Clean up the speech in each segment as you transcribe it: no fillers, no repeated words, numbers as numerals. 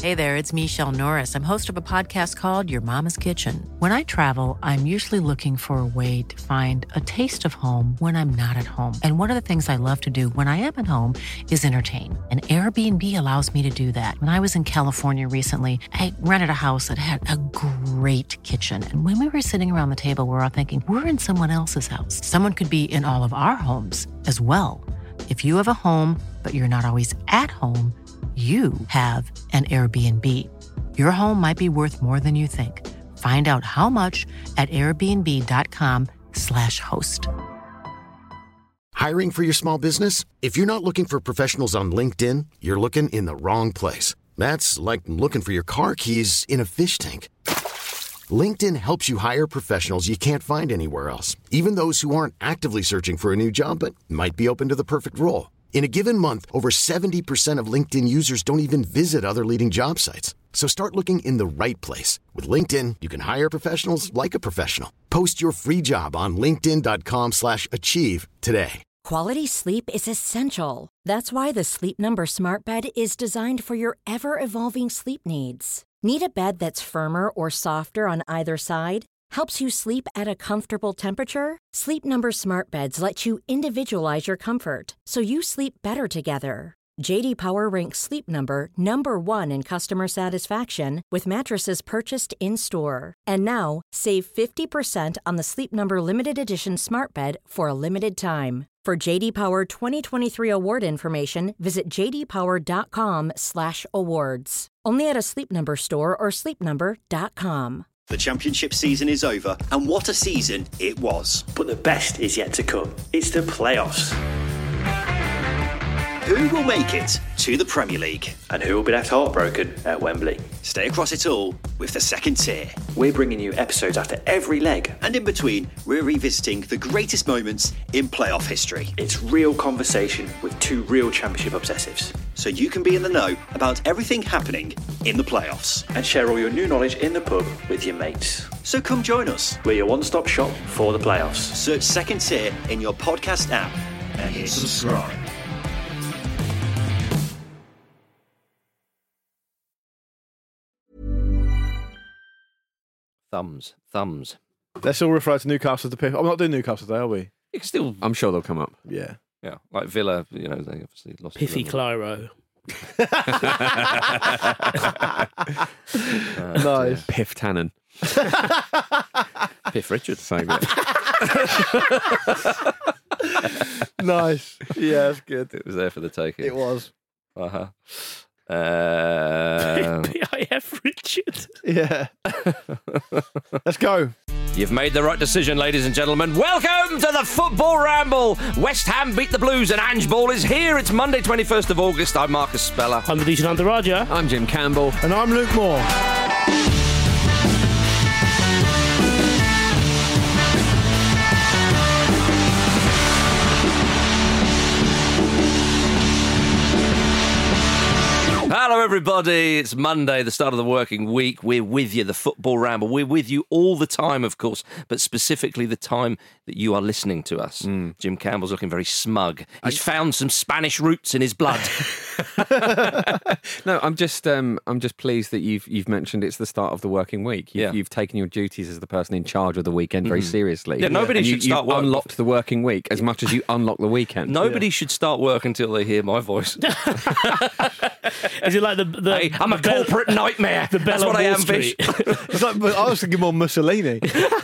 Hey there, it's Michelle Norris. I'm host of a podcast called Your Mama's Kitchen. When I travel, I'm usually looking for a way to find a taste of home when I'm not at home. And one of the things I love to do when I am at home is entertain. And Airbnb allows me to do that. When I was in California recently, I rented a house that had a great kitchen. And when we were sitting around the table, we were all thinking, we're in someone else's house. Someone could be in all of our homes as well. If you have a home, but you're not always at home, you have an Airbnb. Your home might be worth more than you think. Find out how much at airbnb.com/host. Hiring for your small business? If you're not looking for professionals on LinkedIn, you're looking in the wrong place. That's like looking for your car keys in a fish tank. LinkedIn helps you hire professionals you can't find anywhere else, even those who aren't actively searching for a new job but might be open to the perfect role. In a given month, over 70% of LinkedIn users don't even visit other leading job sites. So start looking in the right place. With LinkedIn, you can hire professionals like a professional. Post your free job on linkedin.com/achieve today. Quality sleep is essential. That's why the Sleep Number Smart Bed is designed for your ever-evolving sleep needs. Need a bed that's firmer or softer on either side? Helps you sleep at a comfortable temperature? Sleep Number Smart Beds let you individualize your comfort, so you sleep better together. J.D. Power ranks Sleep Number number 1 in customer satisfaction with mattresses purchased in-store. And now, save 50% on the Sleep Number Limited Edition Smart Bed for a limited time. For J.D. Power 2023 award information, visit jdpower.com/awards. Only at a Sleep Number store or sleepnumber.com. The championship season is over, and what a season it was. But the best is yet to come. It's the playoffs. Who will make it to the Premier League? And who will be left heartbroken at Wembley? Stay across it all with the second tier. We're bringing you episodes after every leg. And in between, we're revisiting the greatest moments in playoff history. It's real conversation with two real championship obsessives. So you can be in the know about everything happening in the playoffs. And share all your new knowledge in the pub with your mates. So come join us. We're your one-stop shop for the playoffs. Search Second Tier in your podcast app and hit subscribe. Thumbs. Let's all refer to Newcastle as the pick. I'm not doing Newcastle today, are we? You can still, I'm sure they'll come up. Yeah. yeah, like Villa. You know, they obviously lost. Piffy Clyro. Nice. Piff Tannen. Piff Richards. So good. Nice. Yeah, that's good. It was there for the taking. It was. Uh-huh. P.I.F. Richard. Yeah. Let's go. You've made the right decision, ladies and gentlemen. Welcome to the Football Ramble. West Ham beat the Blues and Ange Ball is here. It's Monday, 21st of August. I'm Marcus Speller. I'm Aditya Nandaraja. I'm Jim Campbell. And I'm Luke Moore. Hello, everybody. It's Monday, the start of the working week. We're with you, the Football Ramble. We're with you all the time, of course, but specifically the time that you are listening to us. Jim Campbell's looking very smug. He's found some Spanish roots in his blood. No, I'm just pleased that you've mentioned it's the start of the working week. You've taken your duties as the person in charge of the weekend very seriously. Yeah, nobody should start work. You've unlocked the working week as much as you unlock the weekend. Nobody should start work until they hear my voice. Is it like the hey, I'm a corporate nightmare. The Bell That's what I am, Street. It's like, I was thinking more Mussolini.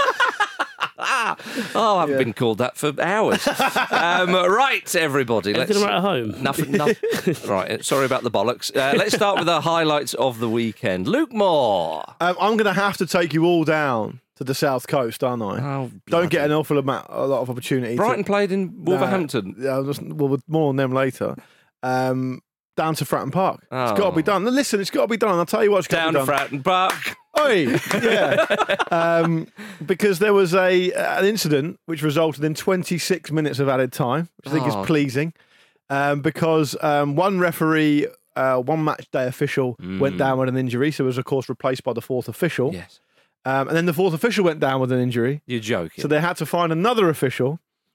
Oh, I've been called that for hours. Right, everybody. Let's right at home. Nothing. Right, sorry about the bollocks. Let's start with the highlights of the weekend. Luke Moore. I'm going to have to take you all down to the south coast, aren't I? Oh, don't get a lot of opportunity. Brighton played in Wolverhampton. Well, more on them later. Down to Fratton Park. Oh. It's got to be done. Listen, it's got to be done. I'll tell you what's got to be done. Down to Fratton Park. Oi, yeah. Because there was an incident which resulted in 26 minutes of added time, which I think is pleasing. Because one referee, one match day official went down with an injury, so was of course replaced by the fourth official. Yes. And then the fourth official went down with an injury. You're joking. So they had to find another official.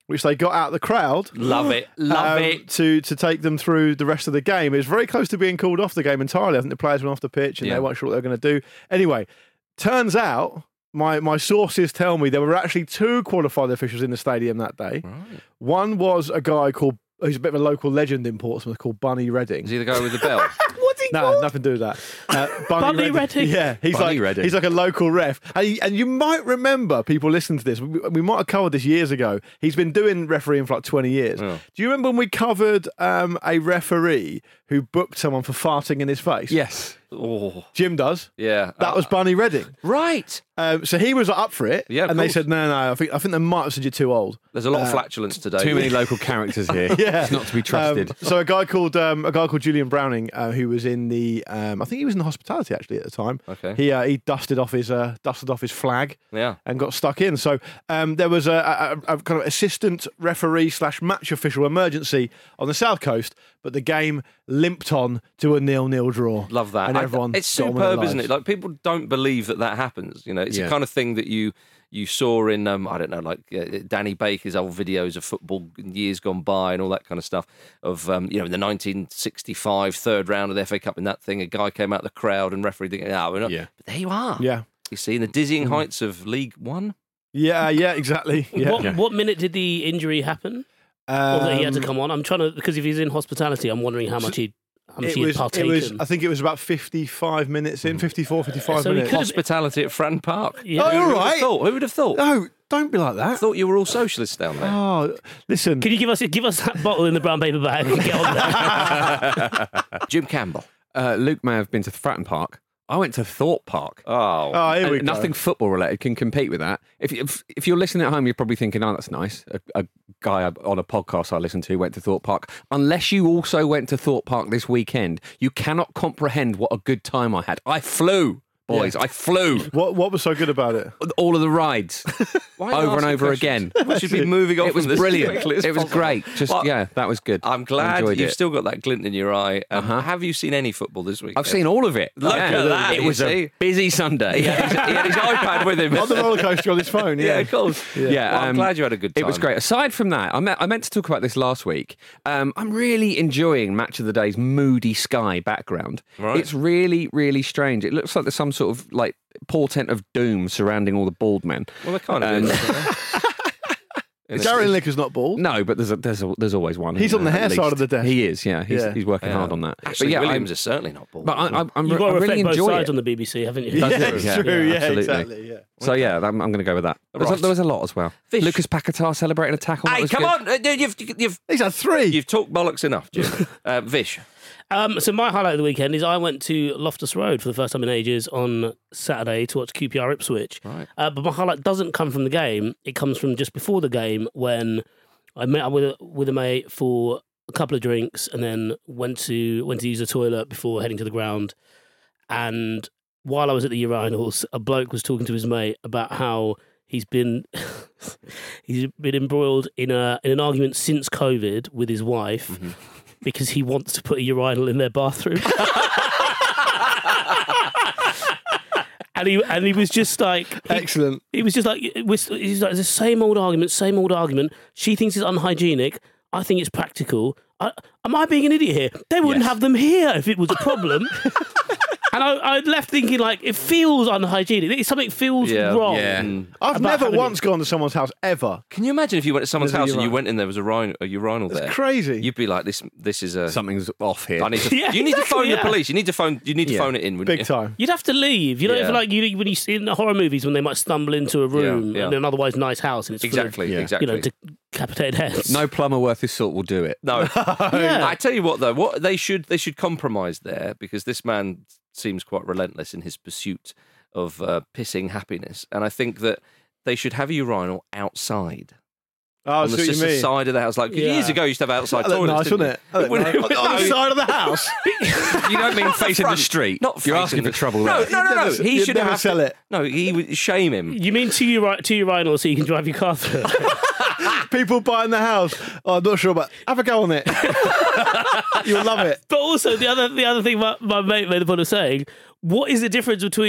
which they got out of the crowd. Love it. To take them through the rest of the game. It was very close to being called off the game entirely. I think the players went off the pitch and they weren't sure what they were going to do. Anyway, turns out my sources tell me there were actually 2 qualified officials in the stadium that day. Right. One was a guy who's a bit of a local legend in Portsmouth called Bunny Redding. Is he the guy with the bell? No, nothing to do with that. Bunny Redding? Yeah, he's like a local ref. And you might remember, people listening to this, we might have covered this years ago. He's been doing refereeing for like 20 years. Oh. Do you remember when we covered a referee who booked someone for farting in his face? Yes. Oh. Jim does. Yeah. That was Bunny Redding. Right. So he was up for it. Yeah, and they said, no, I think they might have said you're too old. There's a lot of flatulence today. Too many local characters here. Yeah. It's not to be trusted. So a guy called Julian Browning, who was in the, I think he was in the hospitality actually at the time. Okay. He dusted off his flag. Yeah. And got stuck in. So there was a kind of assistant referee / match official emergency on the South Coast, but the game limped on to a 0-0 draw. Love that. And everyone it's superb, isn't it? Like, people don't believe that happens. You know, it's the kind of thing that you saw in, I don't know, like Danny Baker's old videos of football in years gone by and all that kind of stuff of, in the 1965 third round of the FA Cup in that thing, a guy came out of the crowd and refereed thinking, we're not. Yeah. But there you are. Yeah. You see, in the dizzying heights of League One. Yeah, exactly. Yeah. What minute did the injury happen? Or that he had to come on? I'm trying to, because if he's in hospitality, I'm wondering how much he had partaken. I think it was about 55 minutes in, 54, 55 minutes. Hospitality at Fran Park. Yeah. Oh, all right. Who would have thought? No, don't be like that. I thought you were all socialists down there. Oh, listen. Can you give us that bottle in the brown paper bag and get on there? Jim Campbell. Luke may have been to Fratton Park. I went to Thorpe Park. Oh, here we go. Nothing football related can compete with that. If you're listening at home, you're probably thinking, "Oh, that's nice." A guy on a podcast I listened to went to Thorpe Park. Unless you also went to Thorpe Park this weekend, you cannot comprehend what a good time I had. I flew. Boys, I flew. What was so good about it? All of the rides, over and over again. We should be moving on. It was from this brilliant. quickly as It was possible. great. That was good. I'm glad you've it. still got that glint in your eye. Have you seen any football this week? I've seen all of it. Look at that. It was a busy Sunday. He had his iPad with him. On the roller coaster on his phone. Yeah, of course. Yeah, Well, I'm glad you had a good time. It was great. Aside from that, I meant to talk about this last week. I'm really enjoying Match of the Day's moody sky background. Right. It's really, really strange. It looks like there's some sort of like portent of doom surrounding all the bald men. Well, they kind of is. Gary Lineker's not bald. No, but there's always one. He's on the hair side of the desk. He is. Yeah, he's working hard on that. Actually, Williams is certainly not bald. But I'm You've got to really reflect both enjoying sides it. on the BBC, haven't you? It's true. Yeah, absolutely. exactly. Yeah. So I'm going to go with that. Right. There was a lot as well. Fish. Lucas Paquetá celebrating a tackle. Hey, come on! He's had 3. You've talked bollocks enough, Jim. Vish. So my highlight of the weekend is I went to Loftus Road for the first time in ages on Saturday to watch QPR Ipswich. Right. But my highlight doesn't come from the game. It comes from just before the game when I met up with a mate for a couple of drinks and then went to use the toilet before heading to the ground. And while I was at the urinals, a bloke was talking to his mate about how he's been embroiled in an argument since COVID with his wife. Mm-hmm. Because he wants to put a urinal in their bathroom. and he was just like... Excellent. He was just like, he's like, the same old argument. She thinks it's unhygienic. I think it's practical. Am I being an idiot here? They wouldn't have them here if it was a problem. And I left thinking, like, it feels unhygienic. Something feels wrong. Yeah. I've never once gone to someone's house, ever. Can you imagine if you went to someone's house and you went in there was a urinal there? It's crazy. You'd be like, this is a... Something's off here. I need to, you need to phone the police. You need to phone it in. Big time. You'd have to leave. You know, if like when you see in the horror movies when they might stumble into a room in an otherwise nice house and it's exactly. Decapitated heads. No plumber worth his salt will do it. No. I tell you what, though, what they should compromise there, because this man seems quite relentless in his pursuit of pissing happiness, and I think that they should have a urinal outside. Oh, on the side of the house. Like years ago, you used to have outside toilets. Nice, wasn't it? On the side of the house. You don't mean facing the street. Not You're asking for trouble there. No. He should never sell it. No, he would shame him. You mean two urinals so you can drive your car through? People buying the house. Oh, I'm not sure, but have a go on it. You'll love it. But also, the other thing my mate made the point of saying, what is the difference between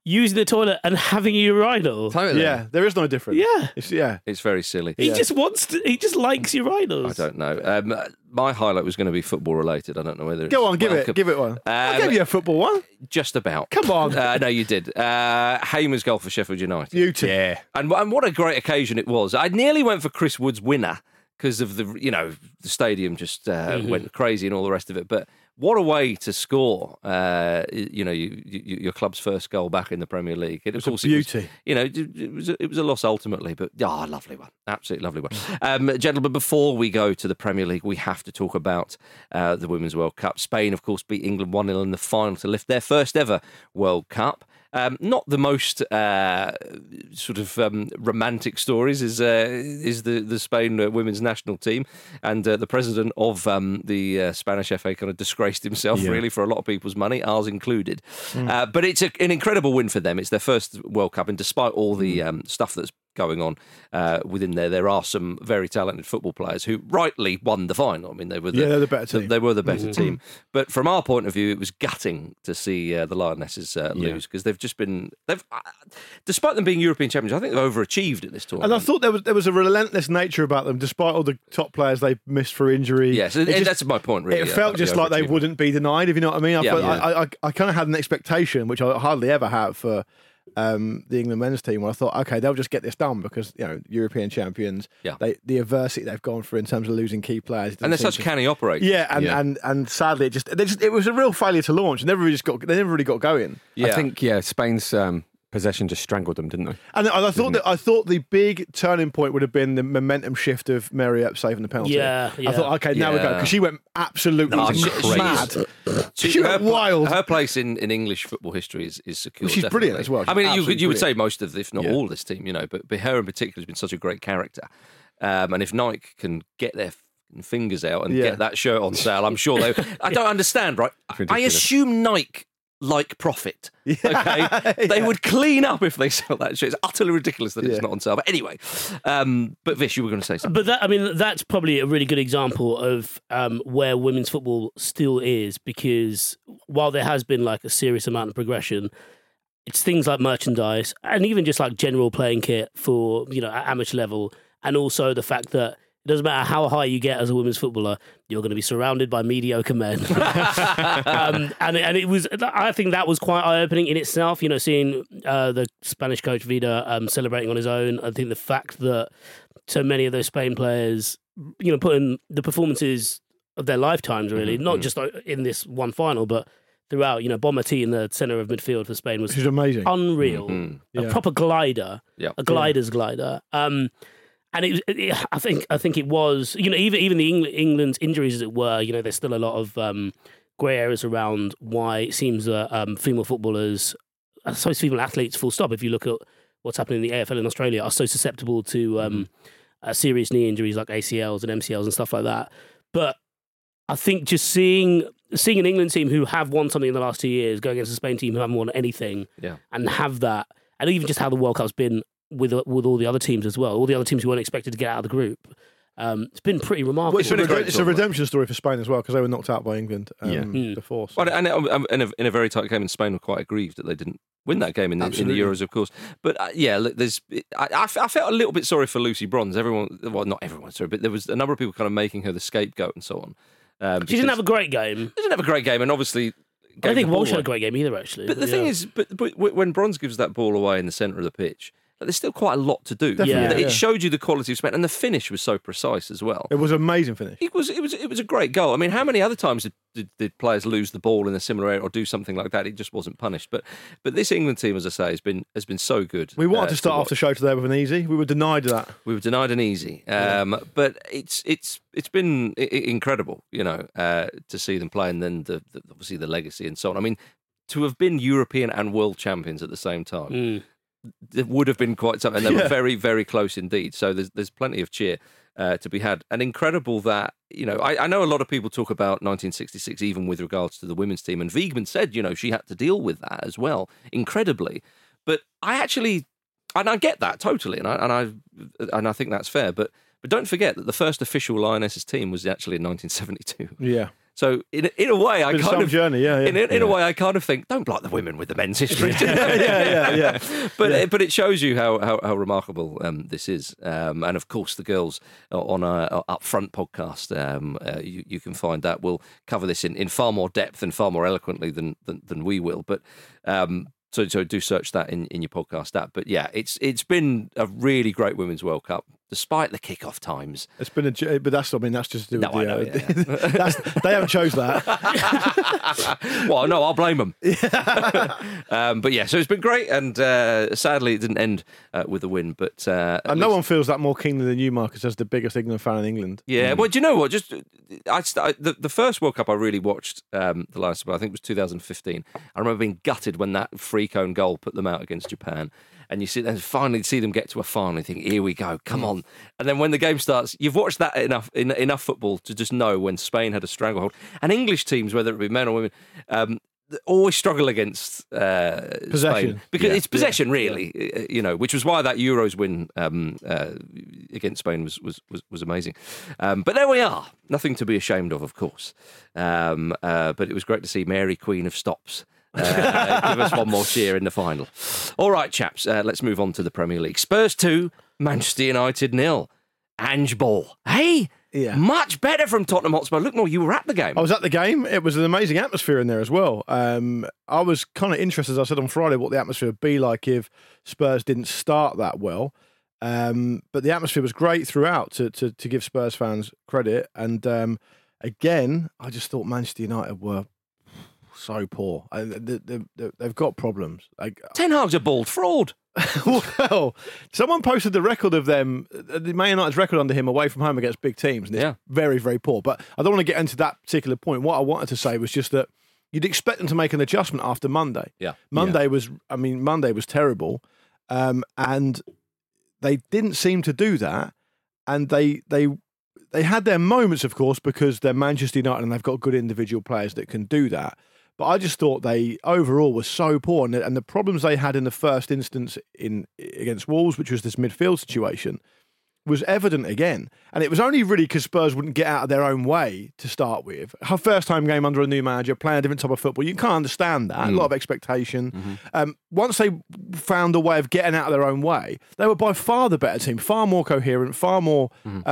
using the toilet and having a urinal. Totally. Yeah, there is no difference. Yeah. It's It's very silly. He just wants to. He just likes urinals. I don't know. My highlight was going to be football related. I don't know whether it's Go on, give welcome. it one. I gave you a football one. Just about. Come on. No, you did. Hamer's goal for Sheffield United. Beauty. Yeah. And what a great occasion it was. I nearly went for Chris Wood's winner because of the stadium just went crazy and all the rest of it. But what a way to score! Your club's first goal back in the Premier League. It was a beauty. It was a loss ultimately, but lovely one, absolutely lovely one. Gentlemen, before we go to the Premier League, we have to talk about the Women's World Cup. Spain, of course, beat England 1-0 in the final to lift their first ever World Cup. Not the most romantic stories is the Spain women's national team, and the president of the Spanish FA kind of disgraced himself really for a lot of people's money, ours included. But it's an incredible win for them. It's their first World Cup, and despite all the stuff that's going on within there are some very talented football players who rightly won the final. I mean, they're the better team. They were the better team. But from our point of view, it was gutting to see the Lionesses lose, because they've despite them being European champions, I think they've overachieved at this tournament. And I thought there was a relentless nature about them, despite all the top players they missed for injury. Yes, that's my point, really. It felt just like they wouldn't be denied, if you know what I mean. I kind of had an expectation, which I hardly ever have for the England men's team, where I thought, okay, they'll just get this done because European champions. Yeah. The adversity they've gone through in terms of losing key players, and they're such canny operators. And sadly, it was a real failure to launch. They never really got going. Yeah. I think Spain's possession just strangled them, didn't they? And I thought the big turning point would have been the momentum shift of Mary Earp saving the penalty. Yeah. I thought, okay, now we go, because she went absolutely mad. She went wild. Her place in English football history is secure. She's definitely brilliant as well. I mean, you would say most of, if not all, of this team, but her in particular has been such a great character. And if Nike can get their fingers out and get that shirt on sale, I'm sure they. I don't understand, right? I assume Nike like profit. Okay, they would clean up if they sell that shit. It's utterly ridiculous that it's not on sale. But anyway, but Vish, you were going to say something. But that's probably a really good example of where women's football still is, because while there has been like a serious amount of progression, it's things like merchandise and even just like general playing kit for at amateur level, and also the fact that it doesn't matter how high you get as a women's footballer, you're going to be surrounded by mediocre men. And it was, I think that was quite eye-opening in itself, seeing the Spanish coach Vida celebrating on his own. I think the fact that so many of those Spain players, put in the performances of their lifetimes, really, not just in this one final, but throughout. Bonmatí in the centre of midfield for Spain was amazing, unreal, a proper glider, a glider's glider. And I think it was, even the England's injuries, as it were, there's still a lot of grey areas around why it seems that female footballers, I suppose female athletes, full stop, if you look at what's happening in the AFL in Australia, are so susceptible to serious knee injuries like ACLs and MCLs and stuff like that. But I think just seeing an England team who have won something in the last 2 years, going against a Spain team who haven't won anything, and have that, and even just how the World Cup's been with all the other teams as well, all the other teams who weren't expected to get out of the group. It's been pretty remarkable. Well, it's a redemption story for Spain as well, because they were knocked out by England before. So. Well, and in a very tight game, and Spain were quite aggrieved that they didn't win that game in the Euros, of course. But I felt a little bit sorry for Lucy Bronze. Not everyone, sorry, but there was a number of people kind of making her the scapegoat and so on. She didn't have a great game. And obviously. I don't think Walsh had a great game either, actually. But the thing is, but when Bronze gives that ball away in the centre of the pitch, there's still quite a lot to do. It showed you the quality of Spain, and the finish was so precise as well. It was an amazing finish. It was a great goal. I mean, how many other times did players lose the ball in a similar area or do something like that? It just wasn't punished. But this England team, as I say, has been so good. We wanted to start off the show today with an easy. We were denied that. We were denied an easy. But it's been incredible, to see them play, and then obviously the legacy and so on. I mean, to have been European and world champions at the same time. It would have been quite something. They were very, very close indeed. So there's plenty of cheer to be had. And incredible that, I know a lot of people talk about 1966 even with regards to the women's team. And Wiegman said, she had to deal with that as well, incredibly. But I get that totally. And I think that's fair. But don't forget that the first official Lionesses team was actually in 1972. Yeah. So in a way, I Been kind some of journey, in a way, I kind of think, don't block the women with the men's history. yeah. But it shows you how remarkable this is, and of course the girls on our Upfront podcast. You can find that. We'll cover this in far more depth and far more eloquently than we will. But so do search that in your podcast app. But yeah, it's been a really great Women's World Cup, despite the kickoff times. It's been but that's just to do with I know, they haven't chose that. Well, no, I'll blame them. But yeah, so it's been great, and sadly it didn't end with a win. But and no one feels that more keenly than you, Marcus, as the biggest England fan in England. Yeah, well, do you know what? Just the first World Cup I really watched, the last, I think it was 2015. I remember being gutted when that free cone goal put them out against Japan. And you finally see them get to a final and think, here we go, come on. And then when the game starts, you've watched that enough football to just know when Spain had a stranglehold. And English teams, whether it be men or women, always struggle against possession. Spain. Because it's possession, really, which was why that Euros win against Spain was amazing. But there we are. Nothing to be ashamed of course. But it was great to see Mary, Queen of Stops, give us one more cheer in the final. All right, chaps, let's move on to the Premier League. Spurs 2, Manchester United 0. Ange Ball. Hey, much better from Tottenham Hotspur. Look, you were at the game. I was at the game. It was an amazing atmosphere in there as well. I was kind of interested, as I said on Friday, what the atmosphere would be like if Spurs didn't start that well. But the atmosphere was great throughout, to give Spurs fans credit. And again, I just thought Manchester United were so poor. They've got problems. Ten Hag's a bald fraud. Well, someone posted the record of them, the Man United's record under him away from home against big teams, and it's very, very poor. But I don't want to get into that particular point. What I wanted to say was just that you'd expect them to make an adjustment after Monday. Monday was terrible, and they didn't seem to do that. And they had their moments, of course, because they're Manchester United and they've got good individual players that can do that. But I just thought they overall were so poor, and the problems they had in the first instance against Wolves, which was this midfield situation, was evident again. And it was only really because Spurs wouldn't get out of their own way to start with. Her first home game under a new manager, playing a different type of football, you can't understand that. A lot of expectation. Once they found a way of getting out of their own way, they were by far the better team, far more coherent, far more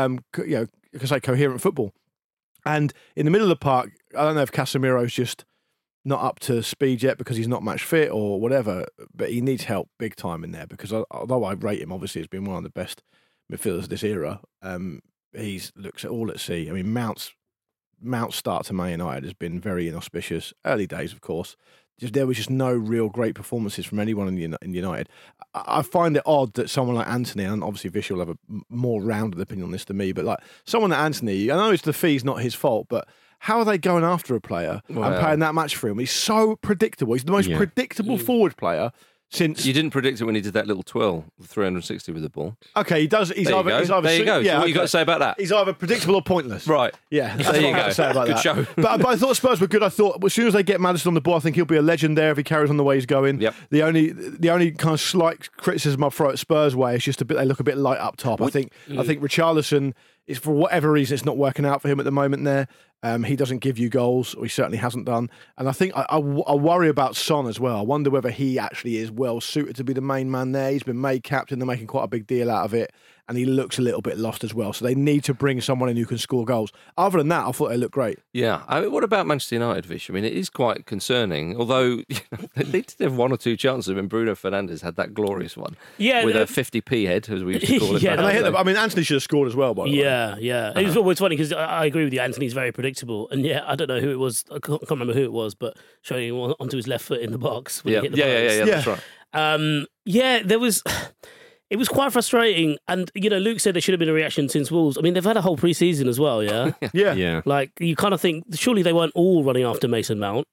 coherent football. And in the middle of the park, I don't know if Casemiro's just not up to speed yet because he's not match fit or whatever, but he needs help big time in there, because although I rate him, obviously, as being one of the best midfielders of this era, he looks all at sea. I mean, Mount's start to Man United has been very inauspicious. Early days, of course. There was just no real great performances from anyone in United. I find it odd that someone like Anthony, and obviously Vish will have a more rounded opinion on this than me, but like someone like Anthony, I know it's the fee's not his fault, but how are they going after a player and paying that much for him? He's so predictable. He's the most predictable forward player since... You didn't predict it when he did that little twirl, 360 with the ball. Okay, he does. He's there either you go. Yeah, so what you got to say about that? He's either predictable or pointless. Right. Yeah. There you go. Say about Good that. show. But I thought Spurs were good. I thought as soon as they get Maddison on the ball, I think he'll be a legend there if he carries on the way he's going. Yep. The only kind of slight criticism I throw at Spurs way is just they look a bit light up top. I think Richarlison is, for whatever reason, it's not working out for him at the moment there. He doesn't give you goals, or he certainly hasn't done. And I think I worry about Son as well. I wonder whether he actually is well suited to be the main man there. He's been made captain. They're making quite a big deal out of it. And he looks a little bit lost as well. So they need to bring someone in who can score goals. Other than that, I thought they looked great. Yeah. I mean, what about Manchester United, Vish? I mean, it is quite concerning. Although they did have one or two chances when Bruno Fernandes had that glorious one. Yeah. With a 50p head, as we used to call it. And Anthony should have scored as well, by the way. Yeah. It was always funny because I agree with you. Anthony's very predictable. And I don't know who it was. I can't remember who it was, but showing him onto his left foot in the box. When he hit the post. That's right. There was... It was quite frustrating, and Luke said there should have been a reaction since Wolves. I mean, they've had a whole pre-season as well, yeah? Yeah. Like, you kind of think, surely they weren't all running after Mason Mount.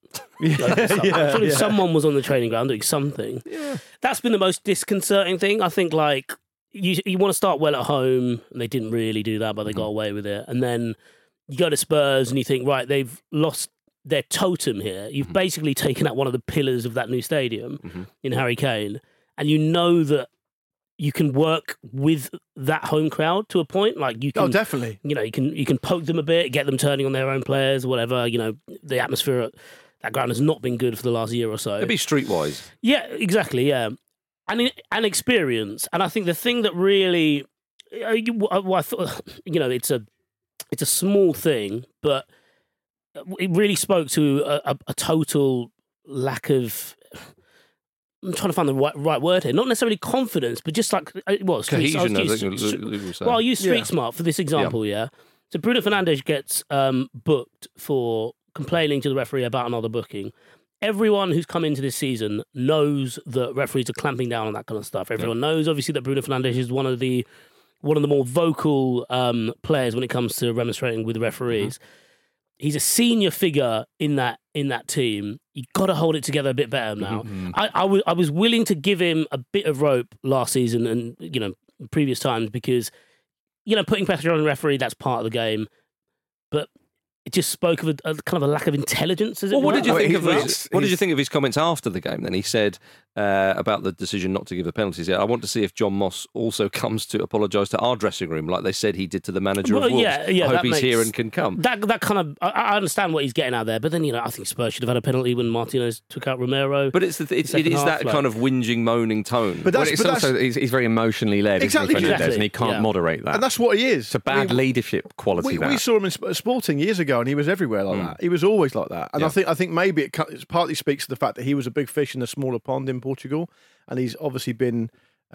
Surely someone was on the training ground doing something. Yeah. That's been the most disconcerting thing. I think, like, you want to start well at home, and they didn't really do that, but they got away with it. And then you go to Spurs, and you think, right, they've lost their totem here. You've basically taken out one of the pillars of that new stadium in Harry Kane, and you know that you can work with that home crowd to a point. Like you can, definitely. You know, you can poke them a bit, get them turning on their own players, whatever. You know, the atmosphere at that ground has not been good for the last year or so. It'd be streetwise. Yeah, exactly. Yeah, and experience. And I think the thing that really, I thought, you know, it's a small thing, but it really spoke to a total lack of. I'm trying to find the right word here. Not necessarily confidence, but just like cohesion. I'll use Street Smart for this example. Yeah. So Bruno Fernandes gets booked for complaining to the referee about another booking. Everyone who's come into this season knows that referees are clamping down on that kind of stuff. Everyone knows, obviously, that Bruno Fernandes is one of the more vocal players when it comes to remonstrating with the referees. Mm-hmm. He's a senior figure in that team. You got to hold it together a bit better now. Mm-hmm. I was willing to give him a bit of rope last season and previous times because putting pressure on the referee, that's part of the game, but it just spoke of a kind of a lack of intelligence. What did you think of What did you think of his comments after the game? Then he said about the decision not to give the penalties. I want to see if John Moss also comes to apologise to our dressing room, like they said he did to the manager of Wolves. I hope he's here and can come. That kind of I understand what he's getting out there, but then I think Spurs should have had a penalty when Martinez took out Romero. But it is that kind of whinging, moaning tone. But he's very emotionally led, exactly, and he can't moderate that. And that's what he is. It's a bad leadership quality. We saw him in Sporting years ago, and he was everywhere like that. He was always like that. And I think maybe it partly speaks to the fact that he was a big fish in a smaller pond in Portugal, and he's obviously been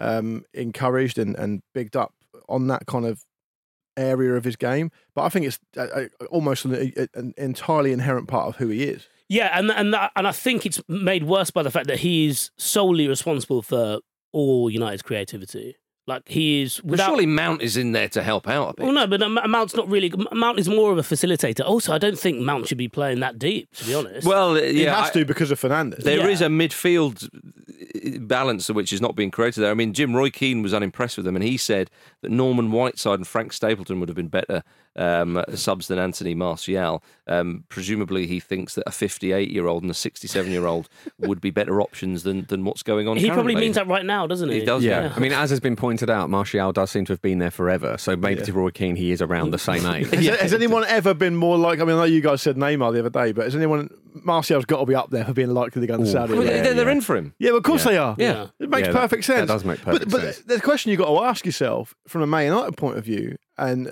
encouraged and bigged up on that kind of area of his game. But I think it's almost an entirely inherent part of who he is. Yeah, and I think it's made worse by the fact that he is solely responsible for all United's creativity. Like he is. Surely Mount is in there to help out a bit. Well, no, but Mount's not really. Mount is more of a facilitator. Also, I don't think Mount should be playing that deep, to be honest. Well, he has to because of Fernandes. There is a midfield balance which is not being created there. I mean, Jim Roy Keane was unimpressed with him, and he said that Norman Whiteside and Frank Stapleton would have been better subs than Anthony Martial. Presumably, he thinks that a 58-year-old and a 67-year-old would be better options than what's going on. He probably means that right now, doesn't he? He does. Yeah. I mean, as has been pointed out, Martial does seem to have been there forever. So maybe to Roy Keane, he is around the same age. Has anyone ever been more like? I mean, I know you guys said Neymar the other day, but has anyone? Martial's got to be up there for being likely to go to Saudi. They're in for him. Yeah, of course they are. Yeah, it makes perfect sense. That does make perfect sense. But the question you've got to ask yourself from a Man United point of view, and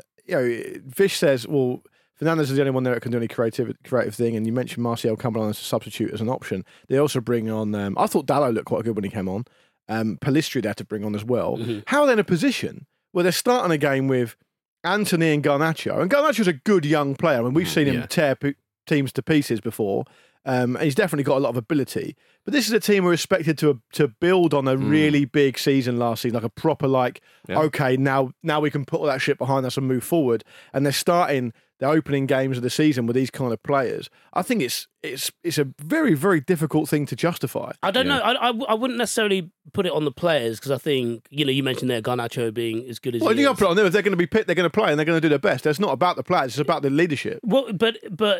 Vish says, well, Fernandes is the only one there that can do any creative thing, and you mentioned Martial coming on as a substitute as an option. They also bring on. I thought Dalot looked quite good when he came on. Palistri they had to bring on as well. Mm-hmm. How are they in a position where they're starting a game with Anthony and Garnacho? And Garnacho's a good young player. I mean, we've seen him tear teams to pieces before. And he's definitely got a lot of ability. But this is a team we're expected to build on a really big season last season, like a proper okay, now we can put all that shit behind us and move forward. And they're starting the opening games of the season with these kind of players. I think it's a very, very difficult thing to justify. I don't know. I wouldn't necessarily put it on the players because I think, you mentioned there Garnacho being as good as he is. You got to put it on them. If they're going to be picked, they're going to play and they're going to do their best. It's not about the players. It's about the leadership. Well, but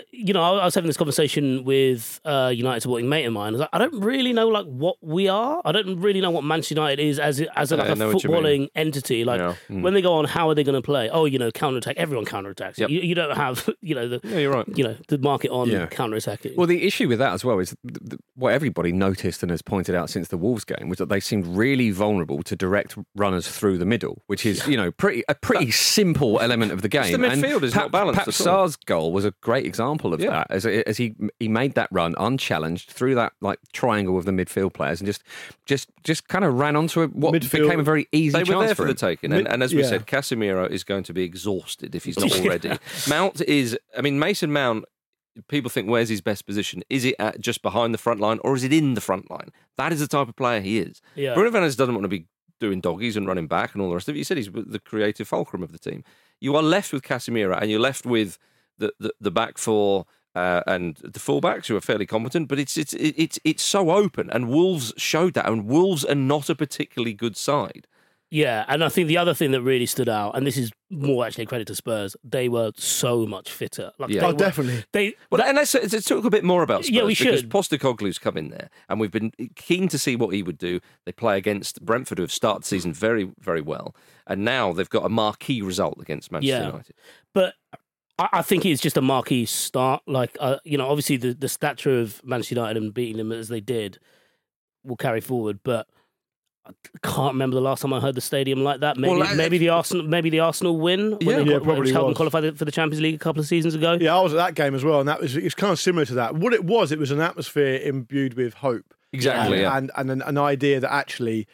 I was having this conversation with United supporting mate of mine. I was like, I don't really know what we are. I don't really know what Manchester United is as a footballing entity. When they go on, how are they going to play? Oh, counter-attack. Everyone counter-attacks. Yep. You don't have you're right. The market on counter-attacking. Well, the issue with that as well is what everybody noticed and has pointed out since the Wolves game was that they seemed really vulnerable to direct runners through the middle, which is a pretty simple element of the game. The midfield is not balanced. Pat Sarr's goal was a great example of that, as he made that run unchallenged through that triangle of the midfield players and just kind of ran onto what became a very easy chance. They were there for the taking, and as we said, Casemiro is going to be exhausted if he's not already. Mount is, Mason Mount. People think, where's his best position? Is it just behind the front line or is it in the front line? That is the type of player he is. Yeah. Bruno Fernandes doesn't want to be doing doggies and running back and all the rest of it. You said he's the creative fulcrum of the team. You are left with Casemiro and you're left with the back four and the fullbacks who are fairly competent, but it's so open, and Wolves showed that, and Wolves are not a particularly good side. Yeah, and I think the other thing that really stood out, and this is more actually a credit to Spurs, they were so much fitter. Definitely. And let's talk a bit more about Spurs. Yeah, we because should. Postecoglou's come in there, and we've been keen to see what he would do. They play against Brentford, who have started the season very, very well, and now they've got a marquee result against Manchester United. But I think it's just a marquee start. Obviously the stature of Manchester United and beating them as they did will carry forward, but I can't remember the last time I heard the stadium like that. Maybe the Arsenal win when they probably helped them qualify for the Champions League a couple of seasons ago. Yeah, I was at that game as well, and it's kind of similar to that. What it was an atmosphere imbued with hope. Exactly, and an idea that actually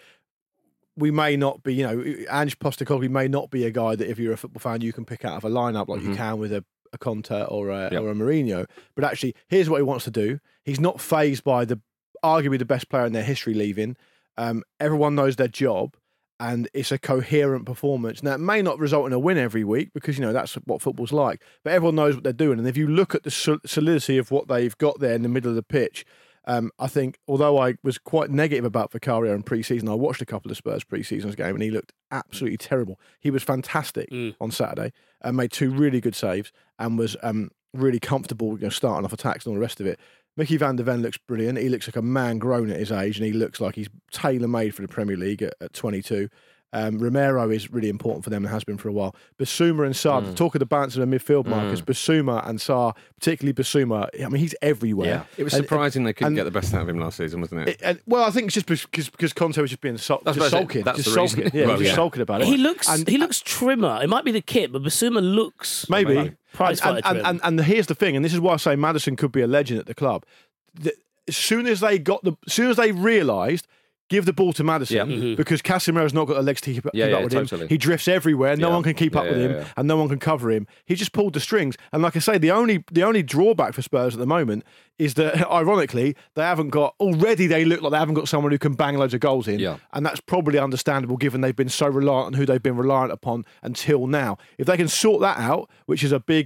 we may not be, Ange Postecoglou may not be a guy that if you're a football fan you can pick out of a lineup like you can with a Conte or a Mourinho. But actually, here's what he wants to do. He's not fazed by arguably the best player in their history leaving. Everyone knows their job, and it's a coherent performance. Now, it may not result in a win every week because, that's what football's like, but everyone knows what they're doing. And if you look at the solidity of what they've got there in the middle of the pitch, I think, although I was quite negative about Vicario in pre-season, I watched a couple of Spurs pre-seasons game and he looked absolutely terrible. He was fantastic on Saturday and made 2 really good saves and was really comfortable starting off attacks and all the rest of it. Mickey van der Ven looks brilliant. He looks like a man grown at his age, and he looks like he's tailor-made for the Premier League at 22. Romero is really important for them and has been for a while. Basuma and Sarr, to talk of the balance of the midfield markers, Basuma and Sarr, particularly Basuma, I mean, he's everywhere. Yeah. It was surprising they couldn't get the best out of him last season, wasn't it? I think it's just because Conte was just being sulking. That's the reason. Yeah, just sulking about it. He looks trimmer. It might be the kit, but Basuma looks... Maybe. And here's the thing, and this is why I say Maddison could be a legend at the club. As soon as they realised, give the ball to Maddison because Casemiro's not got the legs to keep up with him. He drifts everywhere. No one can keep up with him, and no one can cover him. He just pulled the strings. And like I say, the only drawback for Spurs at the moment is that, ironically, they look like they haven't got someone who can bang loads of goals in. Yeah. And that's probably understandable given they've been so reliant on who they've been reliant upon until now. If they can sort that out, which is a big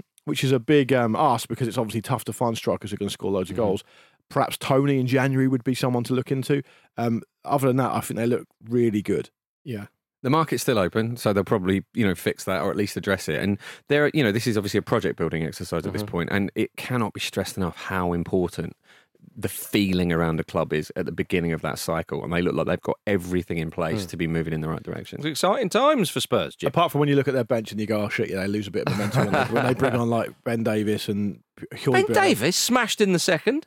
ask because it's obviously tough to find strikers who are going to score loads of goals. Perhaps Tony in January would be someone to look into. Other than that, I think they look really good. Yeah. The market's still open, so they'll probably, fix that or at least address it. And this is obviously a project building exercise at this point, and it cannot be stressed enough how important the feeling around the club is at the beginning of that cycle, and they look like they've got everything in place to be moving in the right direction. It's exciting times for Spurs, Jim. Apart from when you look at their bench and you go, oh shit, they lose a bit of momentum when they bring on like Ben Davis and Ben Davis smashed in the second.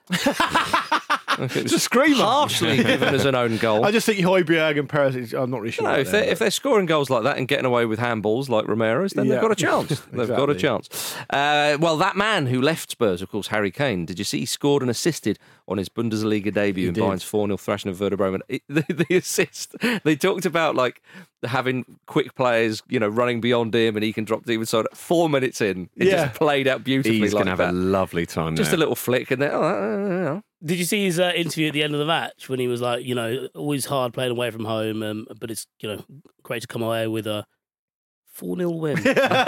It's a screamer. Harshly given as an own goal. I just think Højbjerg and Perez, I'm not really sure. No, if they're scoring goals like that and getting away with handballs like Romero's, then they've got a chance. Exactly. They've got a chance. Well, that man who left Spurs, of course, Harry Kane, did you see he scored and assisted on his Bundesliga debut in Bayern's 4-0 thrashing of Werder Bremen? The assist, they talked about like having quick players, running beyond him and he can drop deep inside. 4 minutes in, it just played out beautifully. He's going to have a lovely time Just there. a little flick and then, Did you see his interview at the end of the match when he was like, always hard playing away from home, but it's, great to come away with a 4-0 win.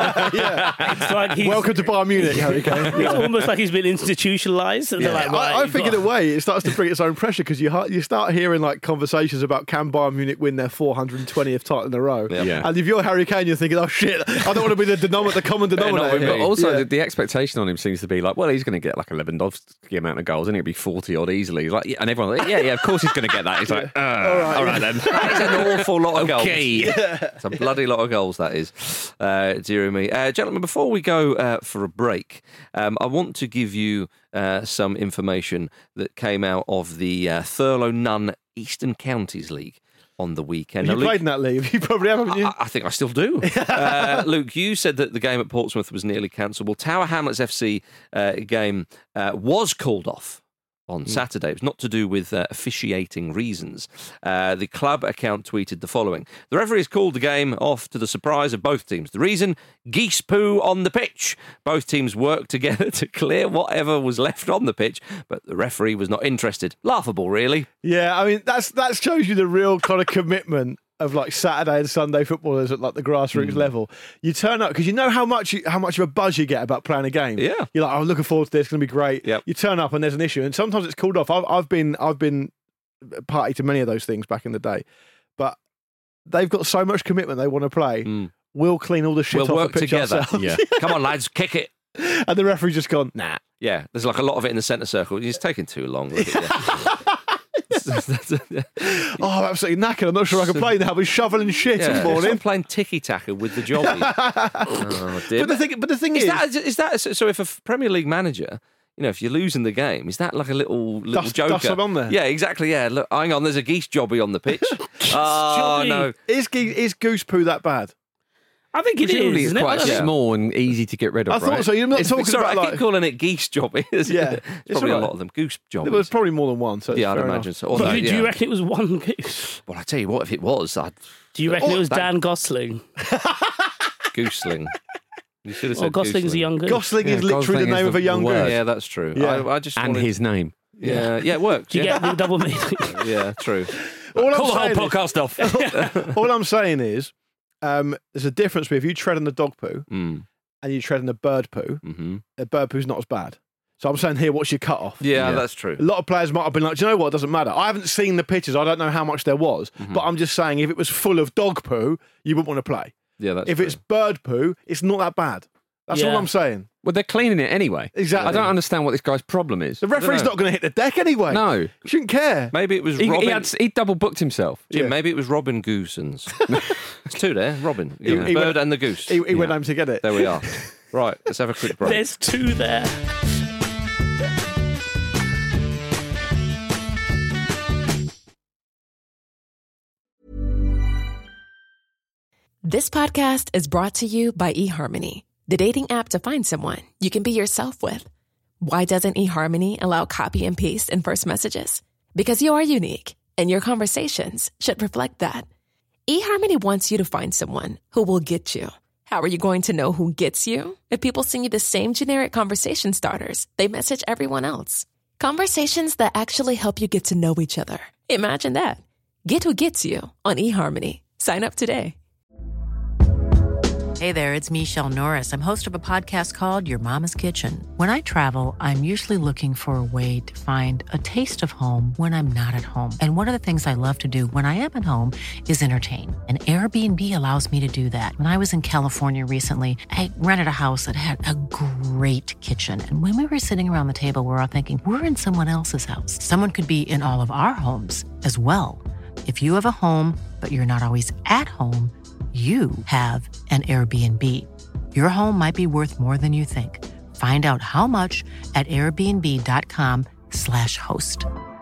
It's like welcome to Bayern Munich, Harry Kane. It's almost like he's been institutionalised. I think in a way it starts to bring its own pressure because you start hearing like conversations about can Bayern Munich win their 420th title in a row. Yeah. And if you're Harry Kane, you're thinking, oh shit, I don't want to be the common denominator. But also the expectation on him seems to be like, well, he's going to get like a Lewandowski amount of goals and it'll be 40 odd easily. And everyone's like, yeah, of course he's going to get that. He's like, all right then. That is an awful lot of goals. Okay. It's a bloody lot of goals, that is. Dear me. Gentlemen, before we go for a break, I want to give you some information that came out of the Thurlow Nunn Eastern Counties League on the weekend. You played in that league? You probably haven't you? I think I still do. Luke, you said that the game at Portsmouth was nearly cancelled. Well, Tower Hamlets FC game was called off on Saturday. It was not to do with officiating reasons. The club account tweeted the following. The referee has called the game off to the surprise of both teams. The reason? Geese poo on the pitch. Both teams worked together to clear whatever was left on the pitch, but the referee was not interested. Laughable, really. Yeah, I mean, that shows you the real kind of commitment of like Saturday and Sunday footballers at like the grassroots level. You turn up because you know how much of a buzz you get about playing a game. Yeah, you're like, I'm looking forward to this. It's going to be great. Yep. You turn up and there's an issue, and sometimes it's called off. I've been party to many of those things back in the day, but they've got so much commitment they want to play. We'll clean all the shit We'll off work the pitch together. ourselves. Yeah. Come on, lads, kick it. And the referee's just gone, nah. Yeah, there's like a lot of it in the centre circle. It's taking too long. Look at you. Oh, I'm absolutely knackered. I'm not sure I can play now. I've been shoveling shit all morning. I'm playing tiki-taka with the jobby. Oh, dear. But the thing is that so if a Premier League manager, if you're losing the game, is that like a little joker? Dust them on there. Yeah, exactly. Yeah, look, hang on, there's a geese jobby on the pitch. Oh jobby. no, is goose poo that bad? I think it Presumably is. it's quite small and easy to get rid of. I thought so. You're not talking sorry, about I keep calling it geese jobby. Yeah, it's probably a lot of them goose jobbies. There was probably more than one. So yeah, I'd fair imagine enough. so. Although, Do you reckon it was one goose? Well, I tell you what, if it was, Do you reckon it was Dan Gosling? Gooseling. You should have Well, said Gosling's a young goose. Gosling is literally Gosling the name is of a young word. goose. Yeah, that's true. Yeah. I just And wanted- his name. Yeah, it worked. Do you yeah. get the double meaning? Yeah, true. All Call the whole I'm saying podcast off. is, all I'm saying is, there's a difference between if you tread on the dog poo and you tread on the bird poo. A bird poo's not as bad. So I'm saying here, what's your cut off? Yeah, that's true. A lot of players might have been like, do you know what? It doesn't matter. I haven't seen the pictures. I don't know how much there was. But I'm just saying, if it was full of dog poo, you wouldn't want to play. Yeah, that's If true. it's bird poo, it's not that bad. That's all Yeah. I'm saying. Well, they're cleaning it anyway. Exactly. I don't understand what this guy's problem is. The referee's know. not going to hit the deck anyway. No. You shouldn't care. Maybe it was He, Robin. he double booked himself. Jim, Yeah. maybe it was Robin Goosens. It's two there, Robin. He Bird went- and the goose. He went home to get it. There we are. Right, let's have a quick break. There's two there. This podcast is brought to you by eHarmony, the dating app to find someone you can be yourself with. Why doesn't eHarmony allow copy and paste in first messages? Because you are unique, and your conversations should reflect that. eHarmony wants you to find someone who will get you. How are you going to know who gets you? If people send you the same generic conversation starters they message everyone else. Conversations that actually help you get to know each other. Imagine that. Get who gets you on eHarmony. Sign up today. Hey there, it's Michelle Norris. I'm host of a podcast called Your Mama's Kitchen. When I travel, I'm usually looking for a way to find a taste of home when I'm not at home. And one of the things I love to do when I am at home is entertain. And Airbnb allows me to do that. When I was in California recently, I rented a house that had a great kitchen. And when we were sitting around the table, we were all thinking, we're in someone else's house. Someone could be in all of our homes as well. If you have a home, but you're not always at home, you have an Airbnb. Your home might be worth more than you think. Find out how much at airbnb.com/host.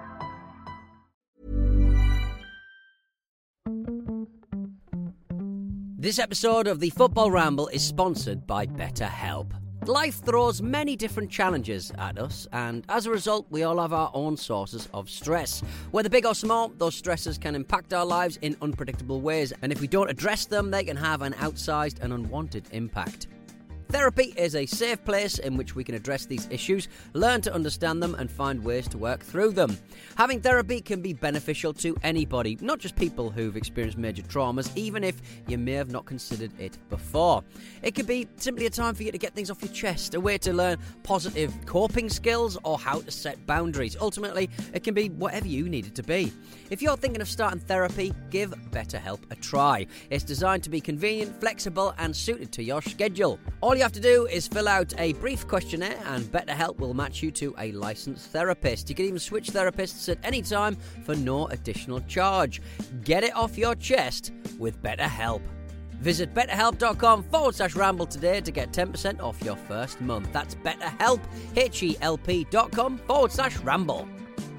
This episode of the Football Ramble is sponsored by BetterHelp. Life throws many different challenges at us, and as a result, we all have our own sources of stress. Whether big or small, those stresses can impact our lives in unpredictable ways, and if we don't address them, they can have an outsized and unwanted impact. Therapy is a safe place in which we can address these issues, learn to understand them, and find ways to work through them. Having therapy can be beneficial to anybody, not just people who've experienced major traumas, even if you may have not considered it before. It could be simply a time for you to get things off your chest, a way to learn positive coping skills, or how to set boundaries. Ultimately, it can be whatever you need it to be. If you're thinking of starting therapy, give BetterHelp a try. It's designed to be convenient, flexible, and suited to your schedule. All you have to do is fill out a brief questionnaire, and BetterHelp will match you to a licensed therapist. You can even switch therapists at any time for no additional charge. Get it off your chest with BetterHelp. Visit betterhelp.com/ramble today to get 10% off your first month. That's BetterHelp, HELP.com/ramble.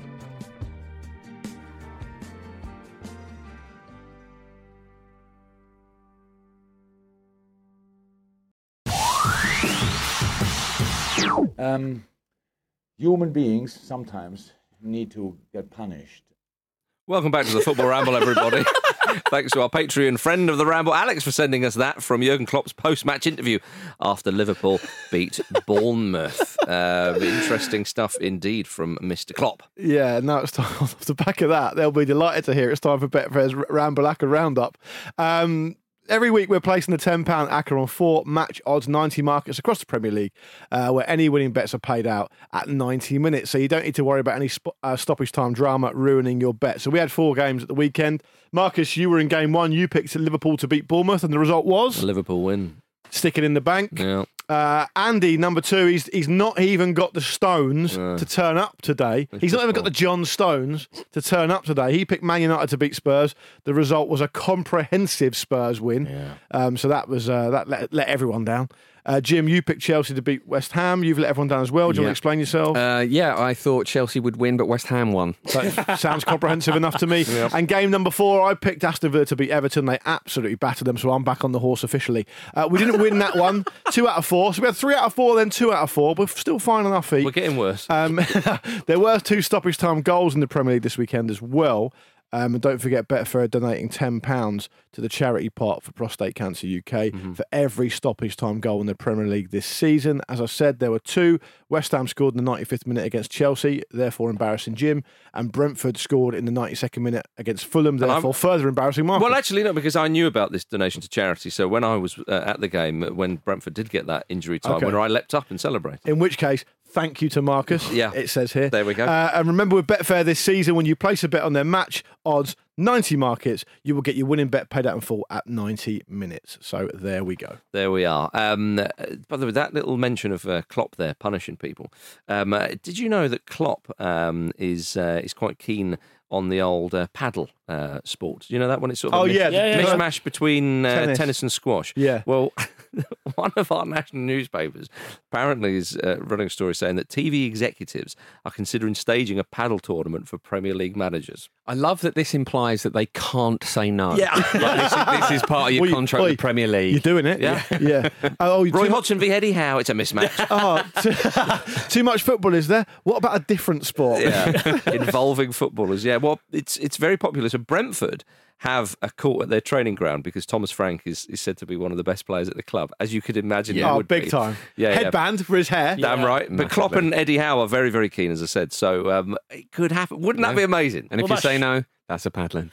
Human beings sometimes need to get punished. Welcome back to the Football Ramble, everybody. Thanks to our Patreon friend of the Ramble, Alex, for sending us that from Jurgen Klopp's post-match interview after Liverpool beat Bournemouth. Interesting stuff indeed from Mr. Klopp. Yeah, now it's time off the back of that. They'll be delighted to hear it's time for Betfred's Ramble Roundup. Every week we're placing the £10 ACCA on 4 match odds 90 markets across the Premier League, where any winning bets are paid out at 90 minutes. So you don't need to worry about any stoppage time drama ruining your bet. So we had 4 games at the weekend. Marcus, you were in game 1. You picked Liverpool to beat Bournemouth, and the result was? A Liverpool win. Stick it in the bank. Yeah. Andy, number 2, he's not even got the stones to turn up today. He's not even got the John Stones to turn up today. He picked Man United to beat Spurs. The result was a comprehensive Spurs win. Yeah. So that was that let everyone down. Jim, you picked Chelsea to beat West Ham. You've let everyone down as well. Do you want to explain yourself? Yeah, I thought Chelsea would win, but West Ham won. That sounds comprehensive enough to me. Yep. And game number 4, I picked Aston Villa to beat Everton. They absolutely battered them, so I'm back on the horse officially. We didn't win that one. 2 out of 4. So we had 3 out of 4, then 2 out of 4. We're still fine on our feet. We're getting worse. There were 2 stoppage time goals in the Premier League this weekend as well. And don't forget, Betfair donating £10 to the charity pot for Prostate Cancer UK for every stoppage time goal in the Premier League this season. As I said, there were 2. West Ham scored in the 95th minute against Chelsea, therefore embarrassing Jim, and Brentford scored in the 92nd minute against Fulham, therefore further embarrassing Marcus. Well, actually, no, because I knew about this donation to charity. So when I was at the game, when Brentford did get that injury time, when I leapt up and celebrated. In which case, thank you to Marcus. Yeah. It says here. There we go. And remember, with Betfair this season, when you place a bet on their match odds 90 markets, you will get your winning bet paid out in full at 90 minutes. So there we go. There we are. By the way, that little mention of Klopp there punishing people. Did you know that Klopp is quite keen on the old paddle sport? Do you know that one? It's sort of mishmash between tennis and squash. Yeah. Well, one of our national newspapers apparently is running a story saying that TV executives are considering staging a paddle tournament for Premier League managers. I love that this implies that they can't say no. Yeah. Like this is part of your contract with the Premier League. You're doing it. Yeah. Yeah. Roy Hodgson v Eddie Howe. It's a mismatch. Too much football, is there? What about a different sport? Yeah. Involving footballers. Yeah. Well, it's very popular. So Brentford have a court at their training ground because Thomas Frank is said to be one of the best players at the club, as you could imagine. Yeah. Would big be. time. Yeah, headband for his hair. Damn right. But Klopp and Eddie Howe are very, very keen, as I said. So it could happen. Wouldn't that be amazing? And if you say no, that's a paddling.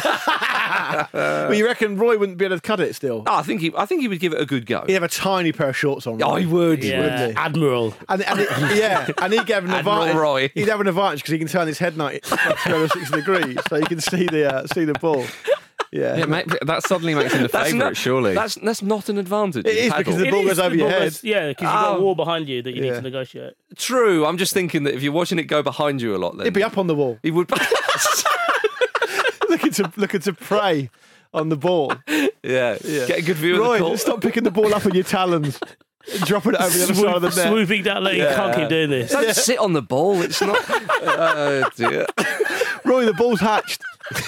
Well, you reckon Roy wouldn't be able to cut it still? Oh, I think he would give it a good go. He'd have a tiny pair of shorts on. Oh, he would. Yeah. Wouldn't he? Admiral. And he'd have an advantage. Roy. He'd have an advantage because he can turn his head 360 degrees, so you can see the ball. Yeah, that suddenly makes him the favourite, surely. That's not an advantage. It is because the ball goes over your head. Yeah, because you've got a wall behind you that you need to negotiate. True. I'm just thinking that if you're watching it go behind you a lot, then it'd be up on the wall. He would looking to prey on the ball. Yeah. Get a good view Roy, of the ball. Stop picking the ball up with your talons. Dropping it over the other side of the net. Swooping down there. You can't keep doing this. Don't sit on the ball. It's not. Oh, dear. Roy, the ball's hatched.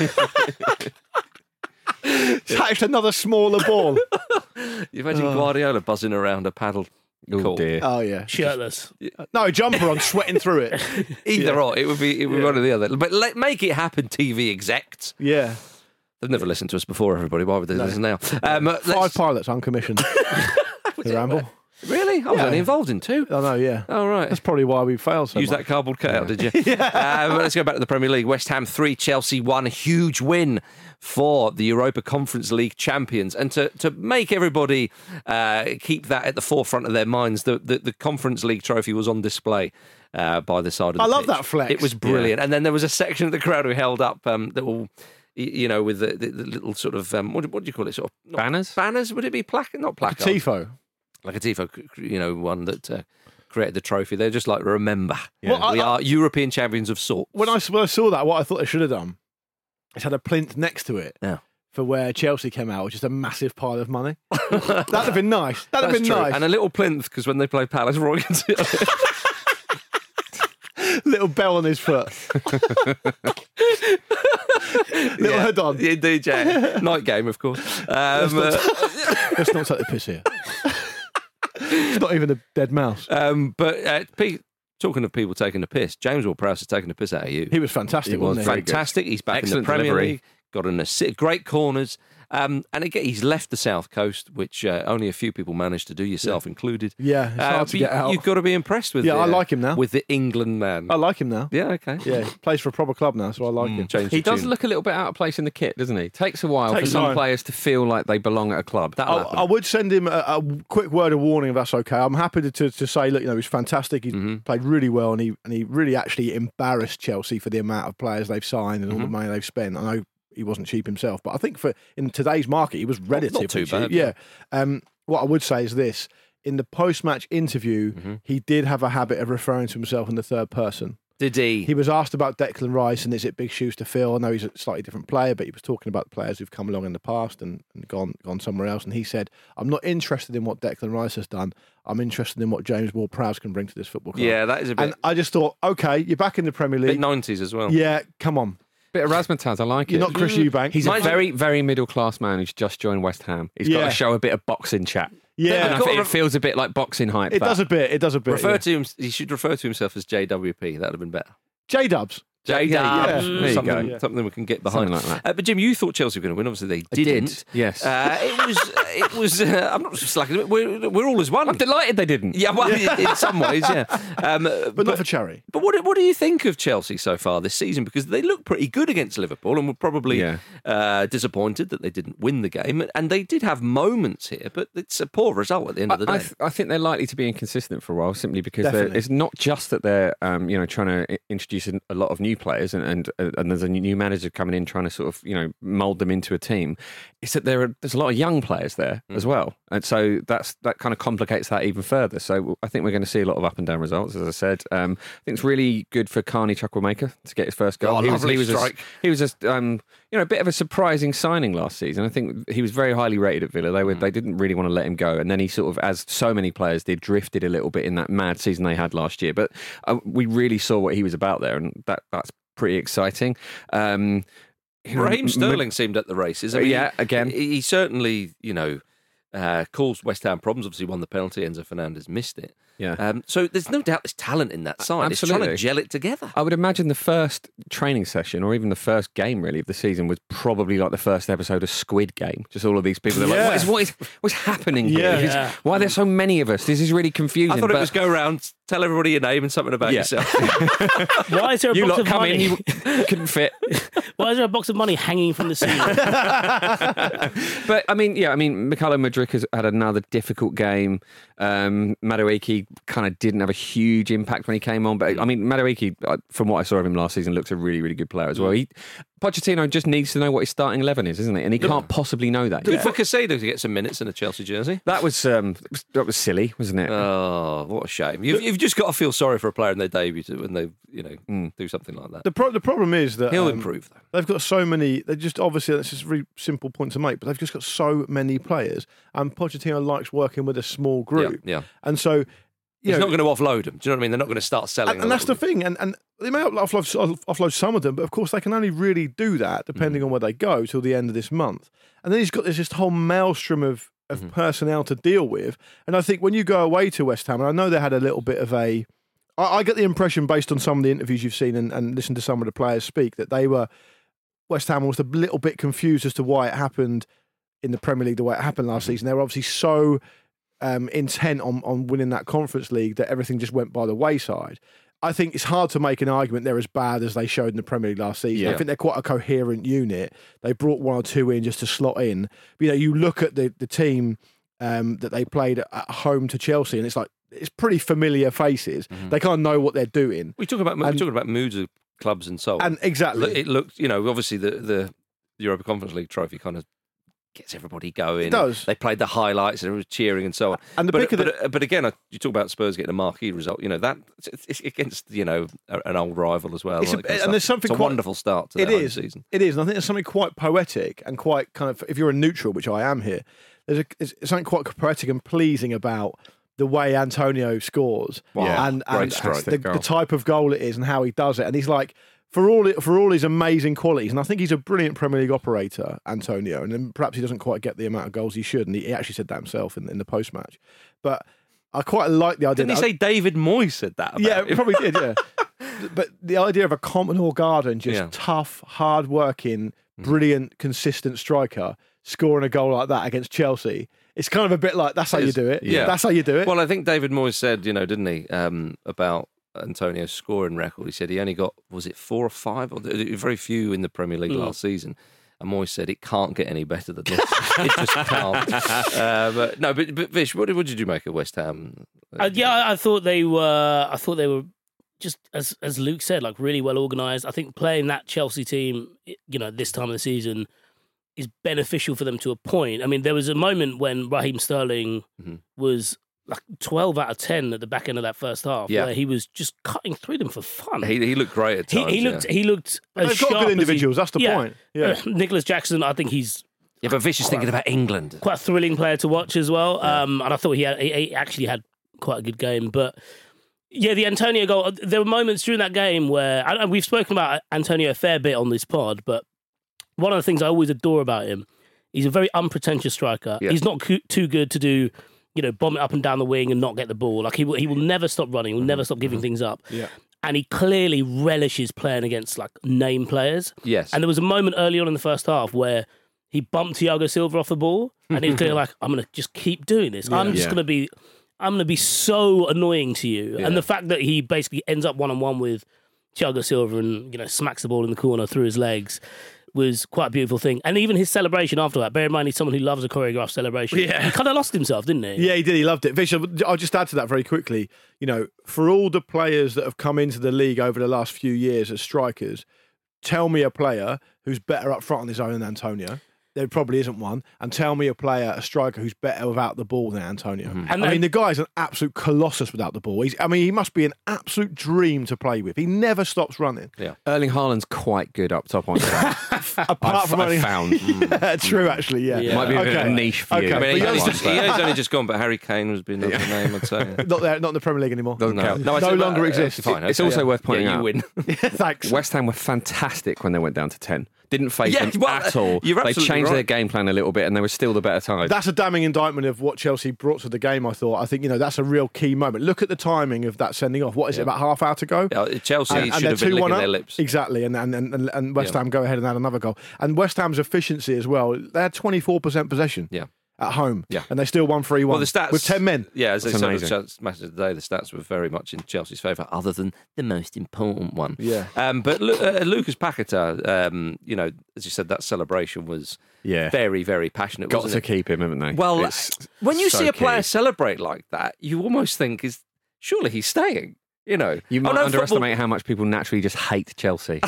It's hatched another smaller ball. You imagine Guardiola buzzing around a paddle. Oh dear. Oh yeah. Shirtless. No, jumper on, sweating through it. Either or. It would be one or the other. But make it happen, TV execs. Yeah. They've never listened to us before, everybody. Why would they listen now? 5 pilots uncommissioned. The ramble. Really? I was only involved in 2. Oh, no, yeah. Oh, right. That's probably why we failed so Use much. that cardboard cutout, did you? Let's go back to the Premier League. West Ham 3, Chelsea 1. Huge win for the Europa Conference League champions. And to make everybody keep that at the forefront of their minds, the Conference League trophy was on display by the side of the I love pitch. that flex. It was brilliant. Yeah. And then there was a section of the crowd who held up that will... with the little sort of what do you call it? Sort of banners. Banners? Would it be placard? Not placard. Like a tifo. Like a tifo. One that created the trophy. They're just like, remember, we are European champions of sorts. When I saw that, what I thought they should have done is had a plinth next to it. Yeah. For where Chelsea came out, which is a massive pile of money. That'd have been nice. That'd have been nice. And a little plinth because when they play Palace, Roy can see it. Little bell on his foot. Little hood on. Indeed, yeah. Night game, of course. Let's not take the piss here. It's not even a dead mouse. But talking of people taking the piss, James Ward-Prowse has taken the piss out of you. He was fantastic, wasn't he? Fantastic. He's back Excellent in the Premier delivery. League. Got an assist, great corners. And again, he's left the South Coast, which only a few people managed to do, yourself included. Yeah, it's hard to get out. You've got to be impressed with. I like him now. With the England man. I like him now. Yeah, okay. Yeah, he plays for a proper club now, so I like him. He does look a little bit out of place in the kit, doesn't he? Takes a while for Takes some time. players to feel like they belong at a club. I would send him a quick word of warning if that's okay. I'm happy to say, look, he's fantastic. He's played really well, and he really actually embarrassed Chelsea for the amount of players they've signed and all the money they've spent. I know he wasn't cheap himself, but I think in today's market, he was relatively not too cheap. bad. Yeah. What I would say is this: in the post-match interview, he did have a habit of referring to himself in the third person. Did he? He was asked about Declan Rice and is it big shoes to fill? I know he's a slightly different player, but he was talking about the players who've come along in the past and gone somewhere else. And he said, I'm not interested in what Declan Rice has done. I'm interested in what James Ward-Prowse can bring to this football club. Yeah, that is a bit... And I just thought, okay, you're back in the Premier League. Bit 90s as well. Yeah, come on. Bit of razzmatazz, I like it. You're not Chris Eubank. He's a very, very middle-class man who's just joined West Ham. He's got to show a bit of boxing chat. Yeah. And I think it feels a bit like boxing hype. It does a bit. To him. He should refer to himself as JWP. That would have been better. J-Dubs. J-Dubs. There you go. Something we can get behind. Something like that. But Jim, you thought Chelsea were going to win. Obviously, they didn't. Yes. It was. I'm not slacking. We're all as one. I'm delighted they didn't. Yeah, well, in some ways, yeah. But not for Cherry. But what do you think of Chelsea so far this season? Because they look pretty good against Liverpool, and were probably disappointed that they didn't win the game. And they did have moments here, but it's a poor result at the end of the day. I think they're likely to be inconsistent for a while, simply because it's not just that they're trying to introduce a lot of new players and there's a new manager coming in trying to sort of mould them into a team. It's that there's a lot of young players there as well, and so that kind of complicates that even further. So I think we're going to see a lot of up and down results, as I said. I think it's really good for Carney Chukwuemeka to get his first goal. He was a bit of a surprising signing last season. I think he was very highly rated at Villa. They didn't really want to let him go, and then he sort of, as so many players did, drifted a little bit in that mad season they had last year. But we really saw what he was about there, and that's pretty exciting. Raheem Sterling seemed at the races. I mean, yeah, again. He certainly, caused West Ham problems. Obviously won the penalty. Enzo Fernandez missed it. Yeah. So there's no doubt there's talent in that side. Absolutely. It's trying to gel it together. I would imagine the first training session, or even the first game really of the season, was probably like the first episode of Squid Game. Just all of these people. They're like, what's happening here? Yeah. Why are there so many of us? This is really confusing. I thought it was go around, tell everybody your name and something about yourself. Why is there a you box lot of come money? in, you couldn't fit. Why is there a box of money hanging from the ceiling? But I mean, Mykhailo Mudryk has had another difficult game. Madueke kind of didn't have a huge impact when he came on, but I mean, Madueke, from what I saw of him last season, looks a really, really good player as well. Pochettino just needs to know what his starting 11 is, isn't he? And he can't possibly know that. Good for Caicedo to get some minutes in a Chelsea jersey. That was silly, wasn't it? Oh, what a shame! You've just got to feel sorry for a player in their debut when they do something like that. The problem is that he'll improve though. They've got so many. They just obviously that's just a very simple point to make, but they've just got so many players, and Pochettino likes working with a small group. Yeah. And so he's not going to offload them. Do you know what I mean? They're not going to start selling. And that's the thing. And they may offload some of them, but of course they can only really do that depending on where they go till the end of this month. And then he's got this whole maelstrom of personnel to deal with. And I think when you go away to West Ham, and I know they had a little bit of a... I get the impression based on some of the interviews you've seen and listened to some of the players speak that West Ham was a little bit confused as to why it happened in the Premier League the way it happened last season. They were obviously so intent on winning that Conference League that everything just went by the wayside. I think it's hard to make an argument they're as bad as they showed in the Premier League last season. Yeah. I think they're quite a coherent unit. They brought one or two in just to slot in. But, you look at the team that they played at home to Chelsea, and it's pretty familiar faces. They kind of know what they're doing. We're talking about moods of clubs and so on. And exactly, it looked, obviously the Europa Conference League trophy kind of gets everybody going. It does. They played the highlights and everyone was cheering and so on. And but again, you talk about Spurs getting a marquee result. That it's against an old rival as well. And there's something it's a wonderful start to the home season. It is, and I think there's something quite poetic and quite kind of, if you're a neutral, which I am here, there's something quite poetic and pleasing about the way Antonio scores. Wow. And the goal. type of goal it is and how he does it. And he's like, for all his amazing qualities, and I think he's a brilliant Premier League operator, Antonio, and then perhaps he doesn't quite get the amount of goals he should, and he actually said that himself in the post-match. But I quite like the idea. Didn't he say David Moyes said that about him? Probably did, yeah. But the idea of a Commodore Garden, just tough, hard-working, brilliant, consistent striker, scoring a goal like that against Chelsea. It's kind of a bit like, that's how you do it. Yeah. That's how you do it. Well, I think David Moyes said, didn't he, about Antonio's scoring record. He said he only got, was it 4 or 5? Or very few in the Premier League last season. And Moyes said it can't get any better than this. It just can't. But Vish, what did you make of West Ham? I thought they were just as Luke said, like really well organised. I think playing that Chelsea team, this time of the season, is beneficial for them to a point. I mean, there was a moment when Raheem Sterling was like 12 out of 10 at the back end of that first half, where he was just cutting through them for fun. He looked great at times. He looked as they've sharp got good individuals. That's the yeah. point. Yeah. Nicholas Jackson, I think he's but Vish is thinking about England. Quite a thrilling player to watch as well. And I thought he actually had quite a good game. But yeah, the Antonio goal. There were moments during that game where we've spoken about Antonio a fair bit on this pod, but one of the things I always adore about him, he's a very unpretentious striker. Yeah. He's not too good to do, bomb it up and down the wing and not get the ball. Like he will never stop running. He'll never stop giving things up. Yeah. And he clearly relishes playing against like name players. Yes. And there was a moment early on in the first half where he bumped Thiago Silva off the ball, and he was clearly like, "I'm going to just keep doing this. I'm going to be so annoying to you." Yeah. And the fact that he basically ends up 1-on-1 with Thiago Silva and smacks the ball in the corner through his legs was quite a beautiful thing. And even his celebration after that, bear in mind he's someone who loves a choreographed celebration. Yeah. He kind of lost himself, didn't he? Yeah, he did. He loved it. Vish, I'll just add to that very quickly. For all the players that have come into the league over the last few years as strikers, tell me a player who's better up front on his own than Antonio. There probably isn't one. And tell me a striker who's better without the ball than Antonio. Mm-hmm. The guy's an absolute colossus without the ball. He must be an absolute dream to play with. He never stops running. Yeah. Erling Haaland's quite good up top on that. Apart from Erling found. Yeah, true, actually, yeah. Might be a bit of a niche for you. I mean, he's only just gone, but Harry Kane has been another name, I'd say. Not in the Premier League anymore. Doesn't count. No longer exists. Fine, it's also worth pointing out. You win. Thanks. West Ham were fantastic when they went down to 10. Didn't fake them at all. They changed their game plan a little bit and they were still the better side. That's a damning indictment of what Chelsea brought to the game, I thought. I think, that's a real key moment. Look at the timing of that sending off. What is it, about half hour to go? Yeah, Chelsea should have been licking their lips. Exactly, and West Ham go ahead and add another goal. And West Ham's efficiency as well. They had 24% possession. Yeah. At home, yeah, and they still won 3-1. Well, the stats with 10 men. Yeah, as they said at the match of the day, the stats were very much in Chelsea's favour, other than the most important one. Yeah. But Lucas Paquetá, as you said, that celebration was very, very passionate. Got to keep him, haven't they? Well, when you see a player celebrate like that, you almost think, surely he's staying. You might underestimate how much people naturally just hate Chelsea.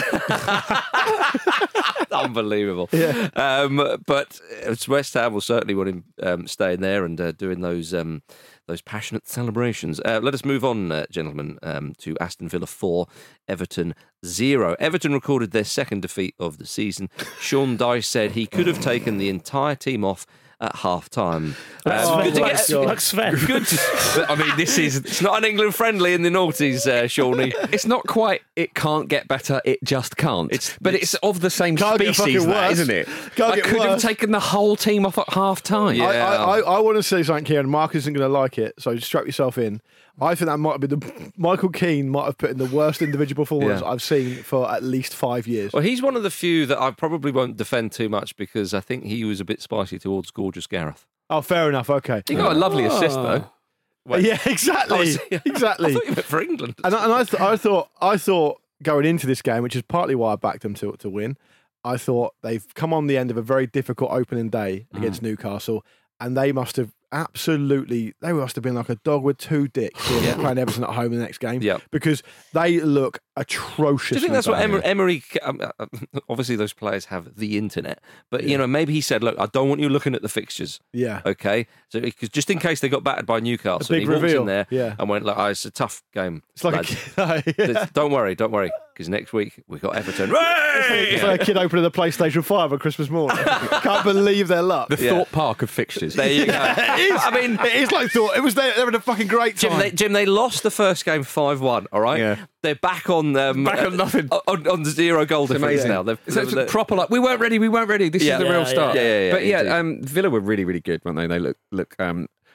Unbelievable. Yeah. But West Ham will certainly want him staying there and doing those passionate celebrations. Let us move on, gentlemen, to Aston Villa 4, Everton 0. Everton recorded their second defeat of the season. Sean Dyche said he could have taken the entire team off at half-time. Good to get good. I mean, it's not an England friendly in the noughties, Shawnee. It's not quite, it can't get better, it just can't. It's of the same species, isn't it? I could have taken the whole team off at half-time. Yeah. I want to say something here, and Mark isn't going to like it, so strap yourself in. I think that might have been Michael Keane might have put in the worst individual performance I've seen for at least 5 years. Well, he's one of the few that I probably won't defend too much because I think he was a bit spicy towards Gorgeous Gareth. Oh, fair enough. Okay. He got a lovely assist though. Yeah, exactly. Exactly. I thought you meant for England. And I thought going into this game, which is partly why I backed them to win. I thought they've come on the end of a very difficult opening day against Newcastle, and they must have been like a dog with two dicks playing Everton at home in the next game because they look atrocious. Do you think that's what Emery obviously those players have the internet, but maybe he said, look, I don't want you looking at the fixtures. Yeah. Okay. So because just in case they got battered by Newcastle, he walked in there and went, look, it's a tough game. It's like don't worry, because next week we've got Everton. It's like a kid opening the PlayStation 5 on Christmas morning. Can't believe their luck. The Thorpe Park of fixtures. There you go. It is like Thorpe. It was they were in a fucking great time. Jim, they lost the first game 5-1. All right. Yeah. They're back on nothing on 0 goal difference now. It's proper like we weren't ready. This is the real start. Yeah. But Villa were really, really good, weren't they? They look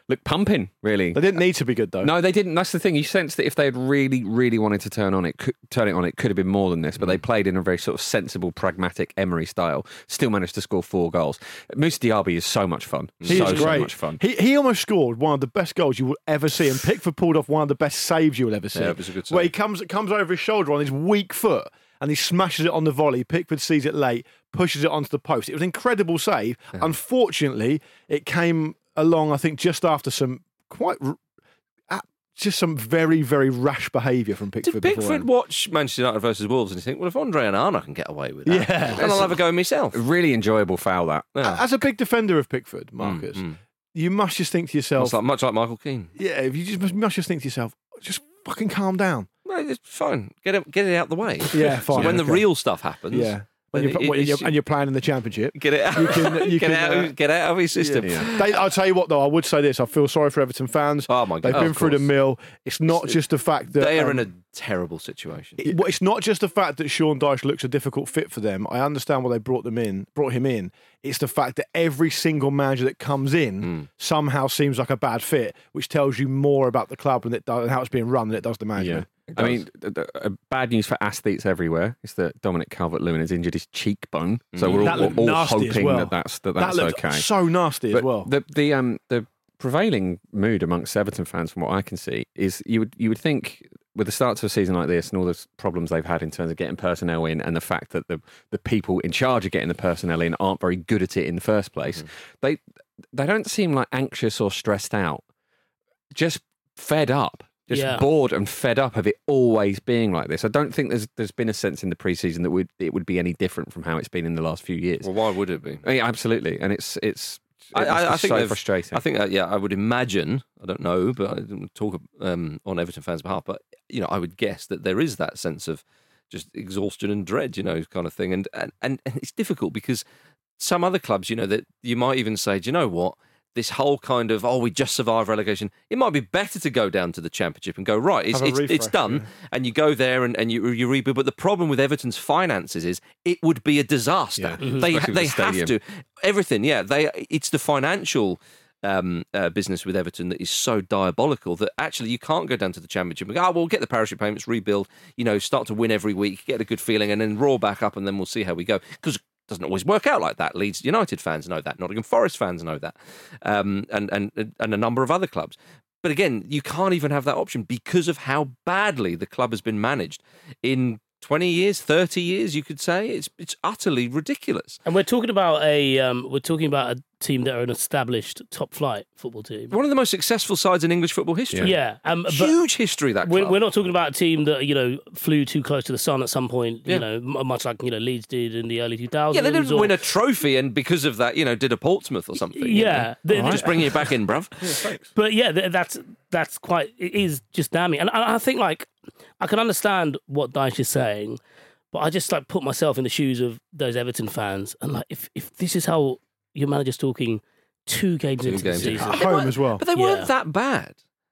looked pumping, really. They didn't need to be good, though. No, they didn't. That's the thing. You sense that if they had really, really wanted to turn it on, it could have been more than this. But they played in a very sort of sensible, pragmatic Emery style. Still managed to score 4 goals. Moussa Diaby is so much fun. He is great. So much fun. He almost scored one of the best goals you will ever see, and Pickford pulled off one of the best saves you will ever see. Yeah, it was a good save. Where he comes over his shoulder on his weak foot, and he smashes it on the volley. Pickford sees it late, pushes it onto the post. It was an incredible save. Yeah. Unfortunately, it came along, I think, just after some some very, very rash behaviour from Pickford. Did Pickford watch Manchester United versus Wolves and you think, well, if Andre Onana can get away with that, yeah, then I'll have a go myself. A really enjoyable foul, that. Yeah. As a big defender of Pickford, Marcus, you must just think to yourself... Much like Michael Keane. Yeah, you must just think to yourself, just fucking calm down. No, it's fine. Get it out the way. Yeah, fine. So when the real stuff happens... Yeah. And you're playing in the Championship. Get it out. Get out of your system. Yeah. I'll tell you what, though, I would say this. I feel sorry for Everton fans. Oh, my God. They've been through the mill. It's not just the fact that... They are in a terrible situation. It's not just the fact that Sean Dyche looks a difficult fit for them. I understand why they brought him in. It's the fact that every single manager that comes in somehow seems like a bad fit, which tells you more about the club and how it's being run than it does the manager. Yeah. I mean, bad news for athletes everywhere is that Dominic Calvert-Lewin has injured his cheekbone, so we're all hoping that's okay. So nasty as well. The prevailing mood amongst Everton fans, from what I can see, is you would think with the start to a season like this and all the problems they've had in terms of getting personnel in, and the fact that the people in charge of getting the personnel in aren't very good at it in the first place, they don't seem like anxious or stressed out, just fed up. Just bored and fed up of it always being like this. I don't think there's been a sense in the pre-season that it would be any different from how it's been in the last few years. Well, why would it be? Yeah, absolutely, and it's I think so frustrating. I think I would imagine. I don't know, but I didn't talk on Everton fans' behalf. But I would guess that there is that sense of just exhaustion and dread, kind of thing. And it's difficult because some other clubs, that you might even say, do you know what? This whole kind of, we just survived relegation. It might be better to go down to the Championship and go, right, it's done. Yeah. And you go there and you rebuild. But the problem with Everton's finances is it would be a disaster. Yeah. They have to. Everything, it's the financial business with Everton that is so diabolical that actually you can't go down to the Championship and go, we'll get the parachute payments, rebuild, start to win every week, get a good feeling and then roar back up and then we'll see how we go. Because doesn't always work out like that. Leeds United fans know that. Nottingham Forest fans know that. And a number of other clubs. But again, you can't even have that option because of how badly the club has been managed in 20 years, 30 years, you could say. It's utterly ridiculous. And we're talking about a team that are an established top flight football team. One of the most successful sides in English football history. Yeah. Huge history, that club. We're not talking about a team that, flew too close to the sun at some point, much like, Leeds did in the early 2000s. Yeah, they didn't win a trophy and because of that, did a Portsmouth or something. Yeah. Just bringing it back in, bruv. Yeah, thanks. But that's quite, it is just damning. And I think, I can understand what Dyche is saying, but I just put myself in the shoes of those Everton fans and if this is how your manager's talking 2 games into the season. At home as well. But they weren't that bad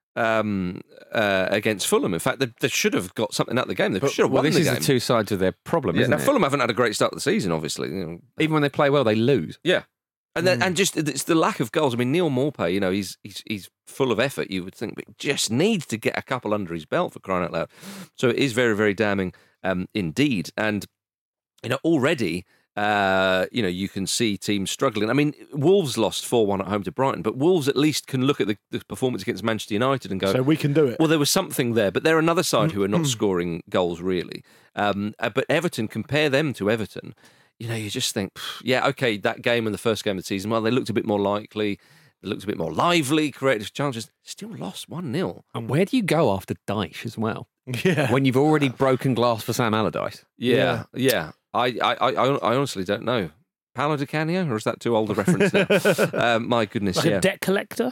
against Fulham. In fact, they should have got something out of the game. They should have won the game. This is the two sides of their problem, isn't it? Fulham haven't had a great start to the season, obviously. Even when they play well, they lose. Yeah. And then, and just it's the lack of goals. I mean, Neil Maupay, he's full of effort, you would think, but just needs to get a couple under his belt, for crying out loud. So it is very, very damning indeed. And already, you can see teams struggling. I mean, Wolves lost 4-1 at home to Brighton, but Wolves at least can look at the performance against Manchester United and go, so we can do it. Well, there was something there, but they're another side who are not scoring goals really. But Everton, compare them to Everton. You just think, okay, that game and the first game of the season, well, they looked a bit more likely, they looked a bit more lively, creative challenges, still lost 1-0. And where do you go after Dyche as well? Yeah. When you've already broken glass for Sam Allardyce? Yeah. I honestly don't know. Paolo Di Canio, or is that too old a reference now? My goodness, a debt collector?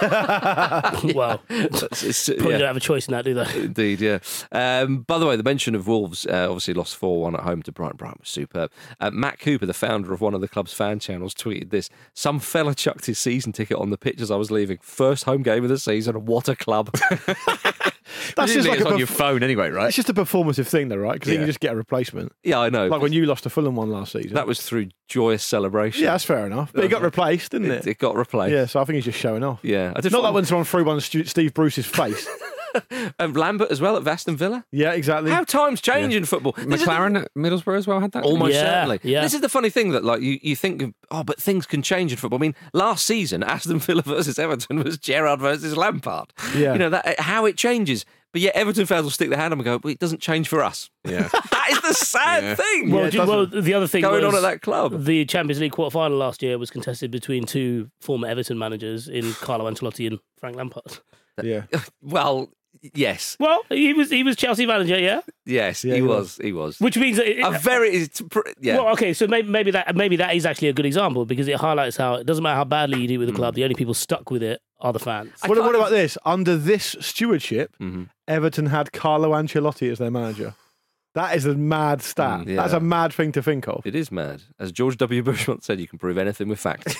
Well, probably don't have a choice in that, do they? Indeed, yeah. By the way, the mention of Wolves obviously lost 4-1 at home to Brighton. Brighton was superb. Matt Cooper, the founder of one of the club's fan channels, tweeted this. Some fella chucked his season ticket on the pitch as I was leaving. First home game of the season. What a club. That's just like it's on your phone anyway, right? It's just a performative thing, though, right? Because you can just get a replacement. Yeah, I know. Like when you lost to Fulham one last season. That was through joyous celebration. Yeah, that's fair enough. But it got replaced, didn't it? It got replaced. Yeah, so I think he's just showing off. Yeah. Not like when someone threw one in Steve Bruce's face. And Lambert as well at Aston Villa. Yeah, exactly. How times change in football. McLaren at Middlesbrough as well had that. Almost Yeah, certainly. yeah. This is the funny thing that like you think of, but things can change in football. I mean, last season Aston Villa versus Everton was Gerrard versus Lampard. Yeah. You know that how it changes. But yet Everton fans will stick their hand up and go, well, it doesn't change for us. Yeah. That is the sad thing. Well, the other thing going was on at that club. The Champions League quarter-final last year was contested between two former Everton managers in Carlo Ancelotti and Frank Lampard. Yeah. Well, yes. Well, he was Chelsea manager, yeah? Yes, Yeah, he he was. He was. Which means that yeah. Well, okay, so maybe that is actually a good example because it highlights how it doesn't matter how badly you do with the club, the only people stuck with it are the fans. What about this? Under this stewardship, Everton had Carlo Ancelotti as their manager. That is a mad stat. Yeah. That's a mad thing to think of. It is mad. As George W. Bush once said, you can prove anything with facts.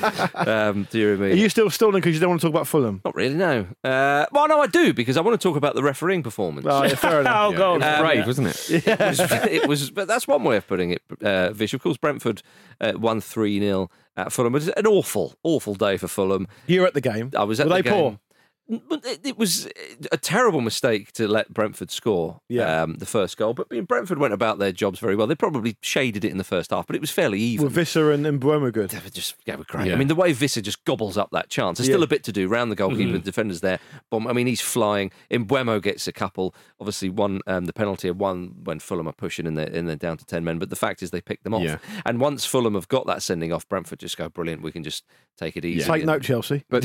Dear me. Are you still stalling because you don't want to talk about Fulham? Not really, no. Well, no, I do, because I want to talk about the refereeing performance. Oh, yeah, fair enough. Oh, God. It was brave, wasn't it? It was, but that's one way of putting it, Vish. Of course, Brentford won 3-0 at Fulham. It was an awful day for Fulham. You were at the game. I was at Were the they game. poor? But it was a terrible mistake to let Brentford score the first goal. But Brentford went about their jobs very well. They probably shaded it in the first half, but it was fairly even. Were Visser and Mbuemo good? They were great. Yeah. I mean, the way Visser just gobbles up that chance. There's still a bit to do round the goalkeeper and defenders there. But I mean, he's flying. Mbuemo gets a couple. Obviously, one the penalty of one when Fulham are pushing and they're down to 10 men. But the fact is, they picked them off. Yeah. And once Fulham have got that sending off, Brentford just go brilliant. We can just take it easy. Take note, Chelsea. But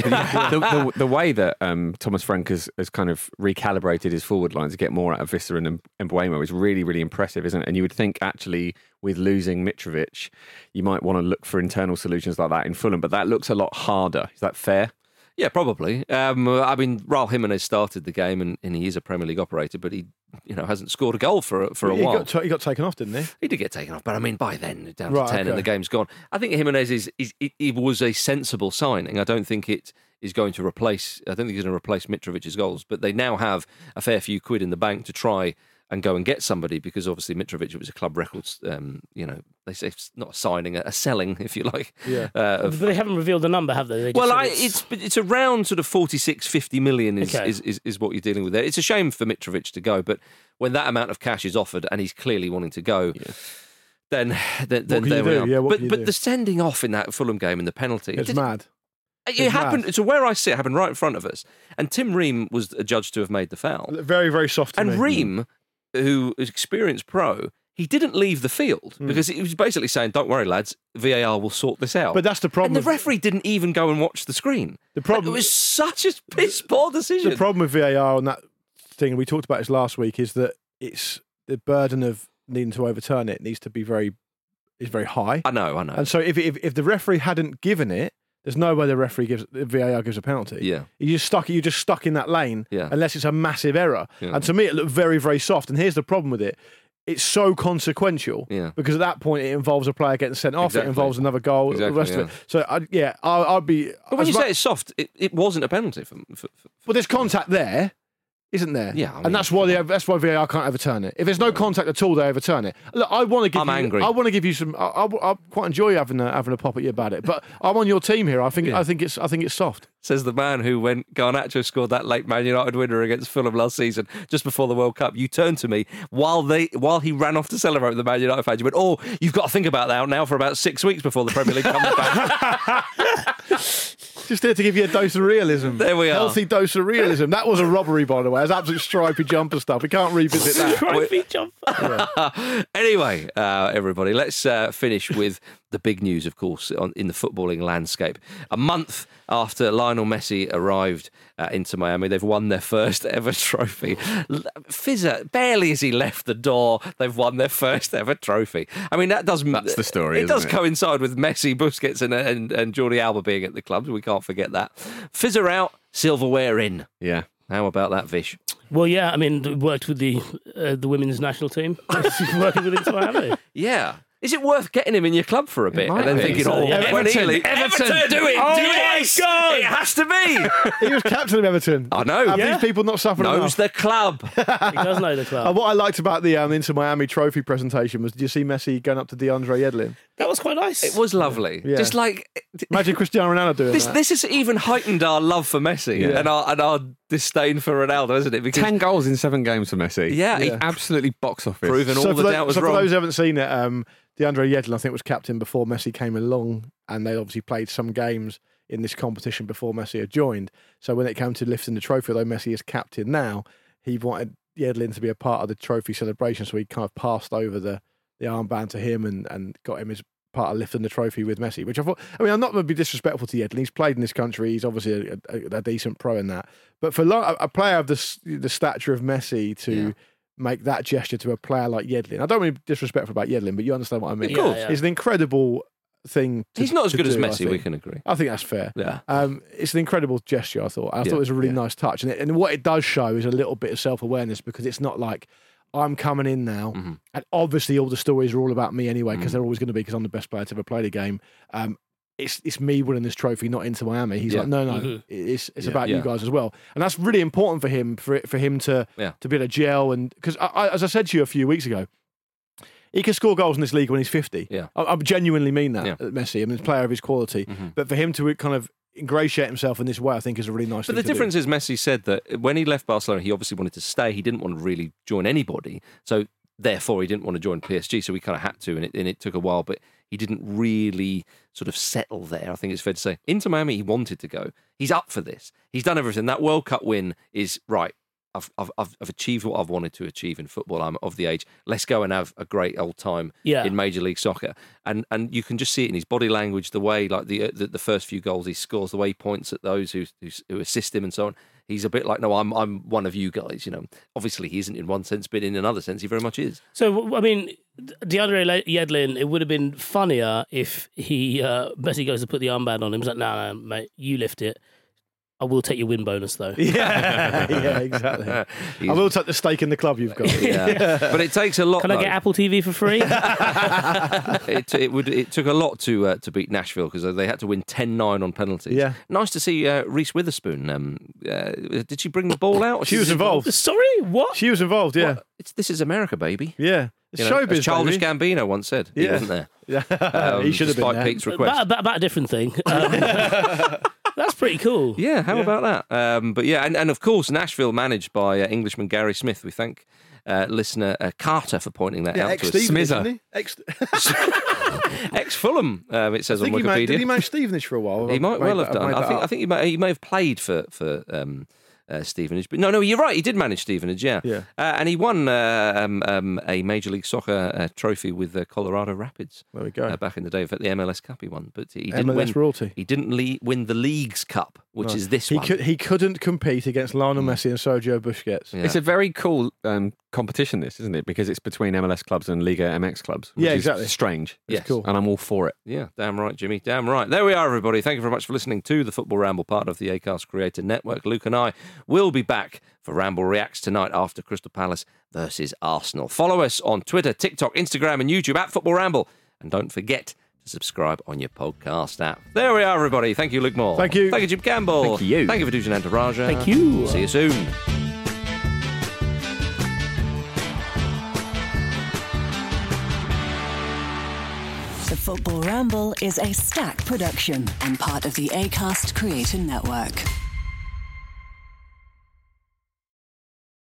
the way that Thomas Frank has kind of recalibrated his forward line to get more out of Visser and Mbuemo is really, really impressive, isn't it? And you would think actually with losing Mitrovic, you might want to look for internal solutions like that in Fulham, but that looks a lot harder. Is that fair? Yeah, probably. I mean, Raul Jimenez started the game, and he is a Premier League operator, but he, hasn't scored a goal for a while. He got taken off, didn't he? He did get taken off, but I mean, by then down Right, to 10 okay. and the game's gone. I think Jimenez it was a sensible signing. I don't think it is going to replace. I don't think he's going to replace Mitrovic's goals, but they now have a fair few quid in the bank to try and go and get somebody, because obviously Mitrovic was a club records. They say it's not a signing, a selling, if you like. Yeah. But they haven't revealed the number, have they? It's around sort of 46-50 million is what you're dealing with there. It's a shame for Mitrovic to go, but when that amount of cash is offered and he's clearly wanting to go, then there we are. Yeah, but the sending off in that Fulham game and the penalty, It's mad. It happened. So where I sit, it happened right in front of us, and Tim Ream was adjudged to have made the foul. Very, very soft. And Ream, who is experienced pro, he didn't leave the field because he was basically saying, "Don't worry, lads, VAR will sort this out." But that's the problem. And the referee didn't even go and watch the screen. The problem it was such a piss poor decision. The problem with VAR on that thing we talked about this last week is that it's the burden of needing to overturn it needs to be very high. I know. And so if the referee hadn't given it, there's no way the VAR gives a penalty. Yeah. You're just stuck in that lane unless it's a massive error. Yeah. And to me, it looked very, very soft. And here's the problem with it. It's so consequential because at that point it involves a player getting sent off. It involves another goal, the rest of it. So, I'd be... But when you say it's soft, it wasn't a penalty. Well, there's contact there, isn't there? Yeah. And that's why VAR can't overturn it. If there's no contact at all, they overturn it. Look, I want to give angry. I want to give you some... I quite enjoy having a pop at you about it. But I'm on your team here. I think it's soft. Says the man who, when Garnacho scored that late Man United winner against Fulham last season, just before the World Cup, you turned to me while he ran off to celebrate with the Man United fans. You went, "Oh, you've got to think about that now for about 6 weeks before the Premier League comes back." Just here to give you a dose of realism. There we are. Healthy dose of realism. That was a robbery, by the way. It was absolute stripy jumper stuff. We can't revisit that. Stripy jumper. Anyway, everybody, let's finish with the big news, of course, in the footballing landscape. A month after Lionel Messi arrived into Miami, they've won their first ever trophy. Fizzer, barely as he left the door, they've won their first ever trophy. I mean, that's the story. It does coincide with Messi, Busquets, and Jordi Alba being at the clubs. We can't forget that. Fizzer out, silverware in. Yeah. How about that, Vish? Well, yeah, I mean, worked with the women's national team. Working with Inter Miami. Yeah. Is it worth getting him in your club for a bit and then thinking, Everton, Everton, do it, Oh my God! It has to be. He was captain of Everton. I know. Have these people not suffered Knows enough? the club. He does know the club. What I liked about the Inter Miami trophy presentation was, did you see Messi going up to DeAndre Yedlin? That was quite nice. It was lovely. Yeah. Just like Imagine Cristiano Ronaldo doing that. this has even heightened our love for Messi and our disdain for Ronaldo, isn't it? Because 10 goals in 7 games for Messi. Yeah. He absolutely box office. Proven all the doubt was for wrong. those who haven't seen it, DeAndre Yedlin, I think, was captain before Messi came along, and they obviously played some games in this competition before Messi had joined. So when it came to lifting the trophy, although Messi is captain now, he wanted Yedlin to be a part of the trophy celebration, so he kind of passed over the armband to him and got him as part of lifting the trophy with Messi, which I thought, I mean, I'm not going to be disrespectful to Yedlin. He's played in this country. He's obviously a decent pro in that. But for a player of the stature of Messi to make that gesture to a player like Yedlin, I don't mean disrespectful about Yedlin, but you understand what I mean. Of course. It's an incredible thing. He's not as good as do, Messi, we can agree. I think that's fair. Yeah. It's an incredible gesture, I thought. I thought it was a really nice touch. And what it does show is a little bit of self-awareness, because it's not like, I'm coming in now, and obviously all the stories are all about me anyway, because they're always going to be, because I'm the best player to ever play the game. It's me winning this trophy, not Inter Miami. He's like, no, it's about you guys as well, and that's really important for him, for him to be able to gel. And because as I said to you a few weeks ago, he can score goals in this league when he's 50. Yeah. I genuinely mean that, Messi. I mean, he's a player of his quality, but for him to kind of ingratiate himself in this way, I think is a really nice thing But the to difference do. is Messi said that when he left Barcelona, he obviously wanted to stay. He didn't want to really join anybody. So therefore, he didn't want to join PSG. So he kind of had to, and it took a while, but he didn't really sort of settle there. I think it's fair to say. Inter Miami, he wanted to go. He's up for this. He's done everything. That World Cup win is right. I've achieved what I've wanted to achieve in football. I'm of the age. Let's go and have a great old time in Major League Soccer. And you can just see it in his body language, the way, like the first few goals he scores, the way he points at those who assist him and so on. He's a bit like, no, I'm one of you guys. You know, obviously he isn't in one sense, but in another sense he very much is. So I mean, DeAndre Yedlin, it would have been funnier if Messi goes to put the armband on him. He's like, no, mate, you lift it. I will take your win bonus, though. Yeah, exactly. I will take the stake in the club you've got. But it takes a lot. Can I get Apple TV for free? It took a lot to beat Nashville, because they had to win 10-9 on penalties. Yeah. Nice to see Reese Witherspoon. Did she bring the ball out? She was involved. Sorry, what? She was involved, yeah. This is America, baby. Yeah. It's showbiz, as Childish baby. Gambino once said. He wasn't there. Yeah. He should have been there. Pete's request. About a different thing. That's pretty cool. Yeah, how about that? But yeah, and of course, Nashville managed by Englishman Gary Smith. We thank listener Carter for pointing that out to us. Smizzer. Ex-Fulham, it says on Wikipedia. Did he manage Stevenage for a while? He might well have done. I think he may have played for Stevenage. But no, you're right. He did manage Stevenage, yeah. And he won a Major League Soccer trophy with Colorado Rapids. There we go. Back in the day, for the MLS Cup he won. But he didn't MLS royalty. He didn't win the League's Cup, which is this one. He couldn't compete against Lionel Messi and Sergio Busquets. It's a very cool competition, this, isn't it? Because it's between MLS clubs and Liga MX clubs. Which is strange. Yes. Cool. And I'm all for it. Yeah, damn right, Jimmy. Damn right. There we are, everybody. Thank you very much for listening to the Football Ramble, part of the Acast Creator Network. Luke and I will be back for Ramble Reacts tonight after Crystal Palace versus Arsenal. Follow us on Twitter, TikTok, Instagram and YouTube at Football Ramble. And don't forget to subscribe on your podcast app. There we are, everybody. Thank you, Luke Moore. Thank you. Thank you, Jim Campbell. Thank you. Thank you for Dujan Antaraja. Thank you. See you soon. The Football Ramble is a Stack production and part of the Acast Creator Network.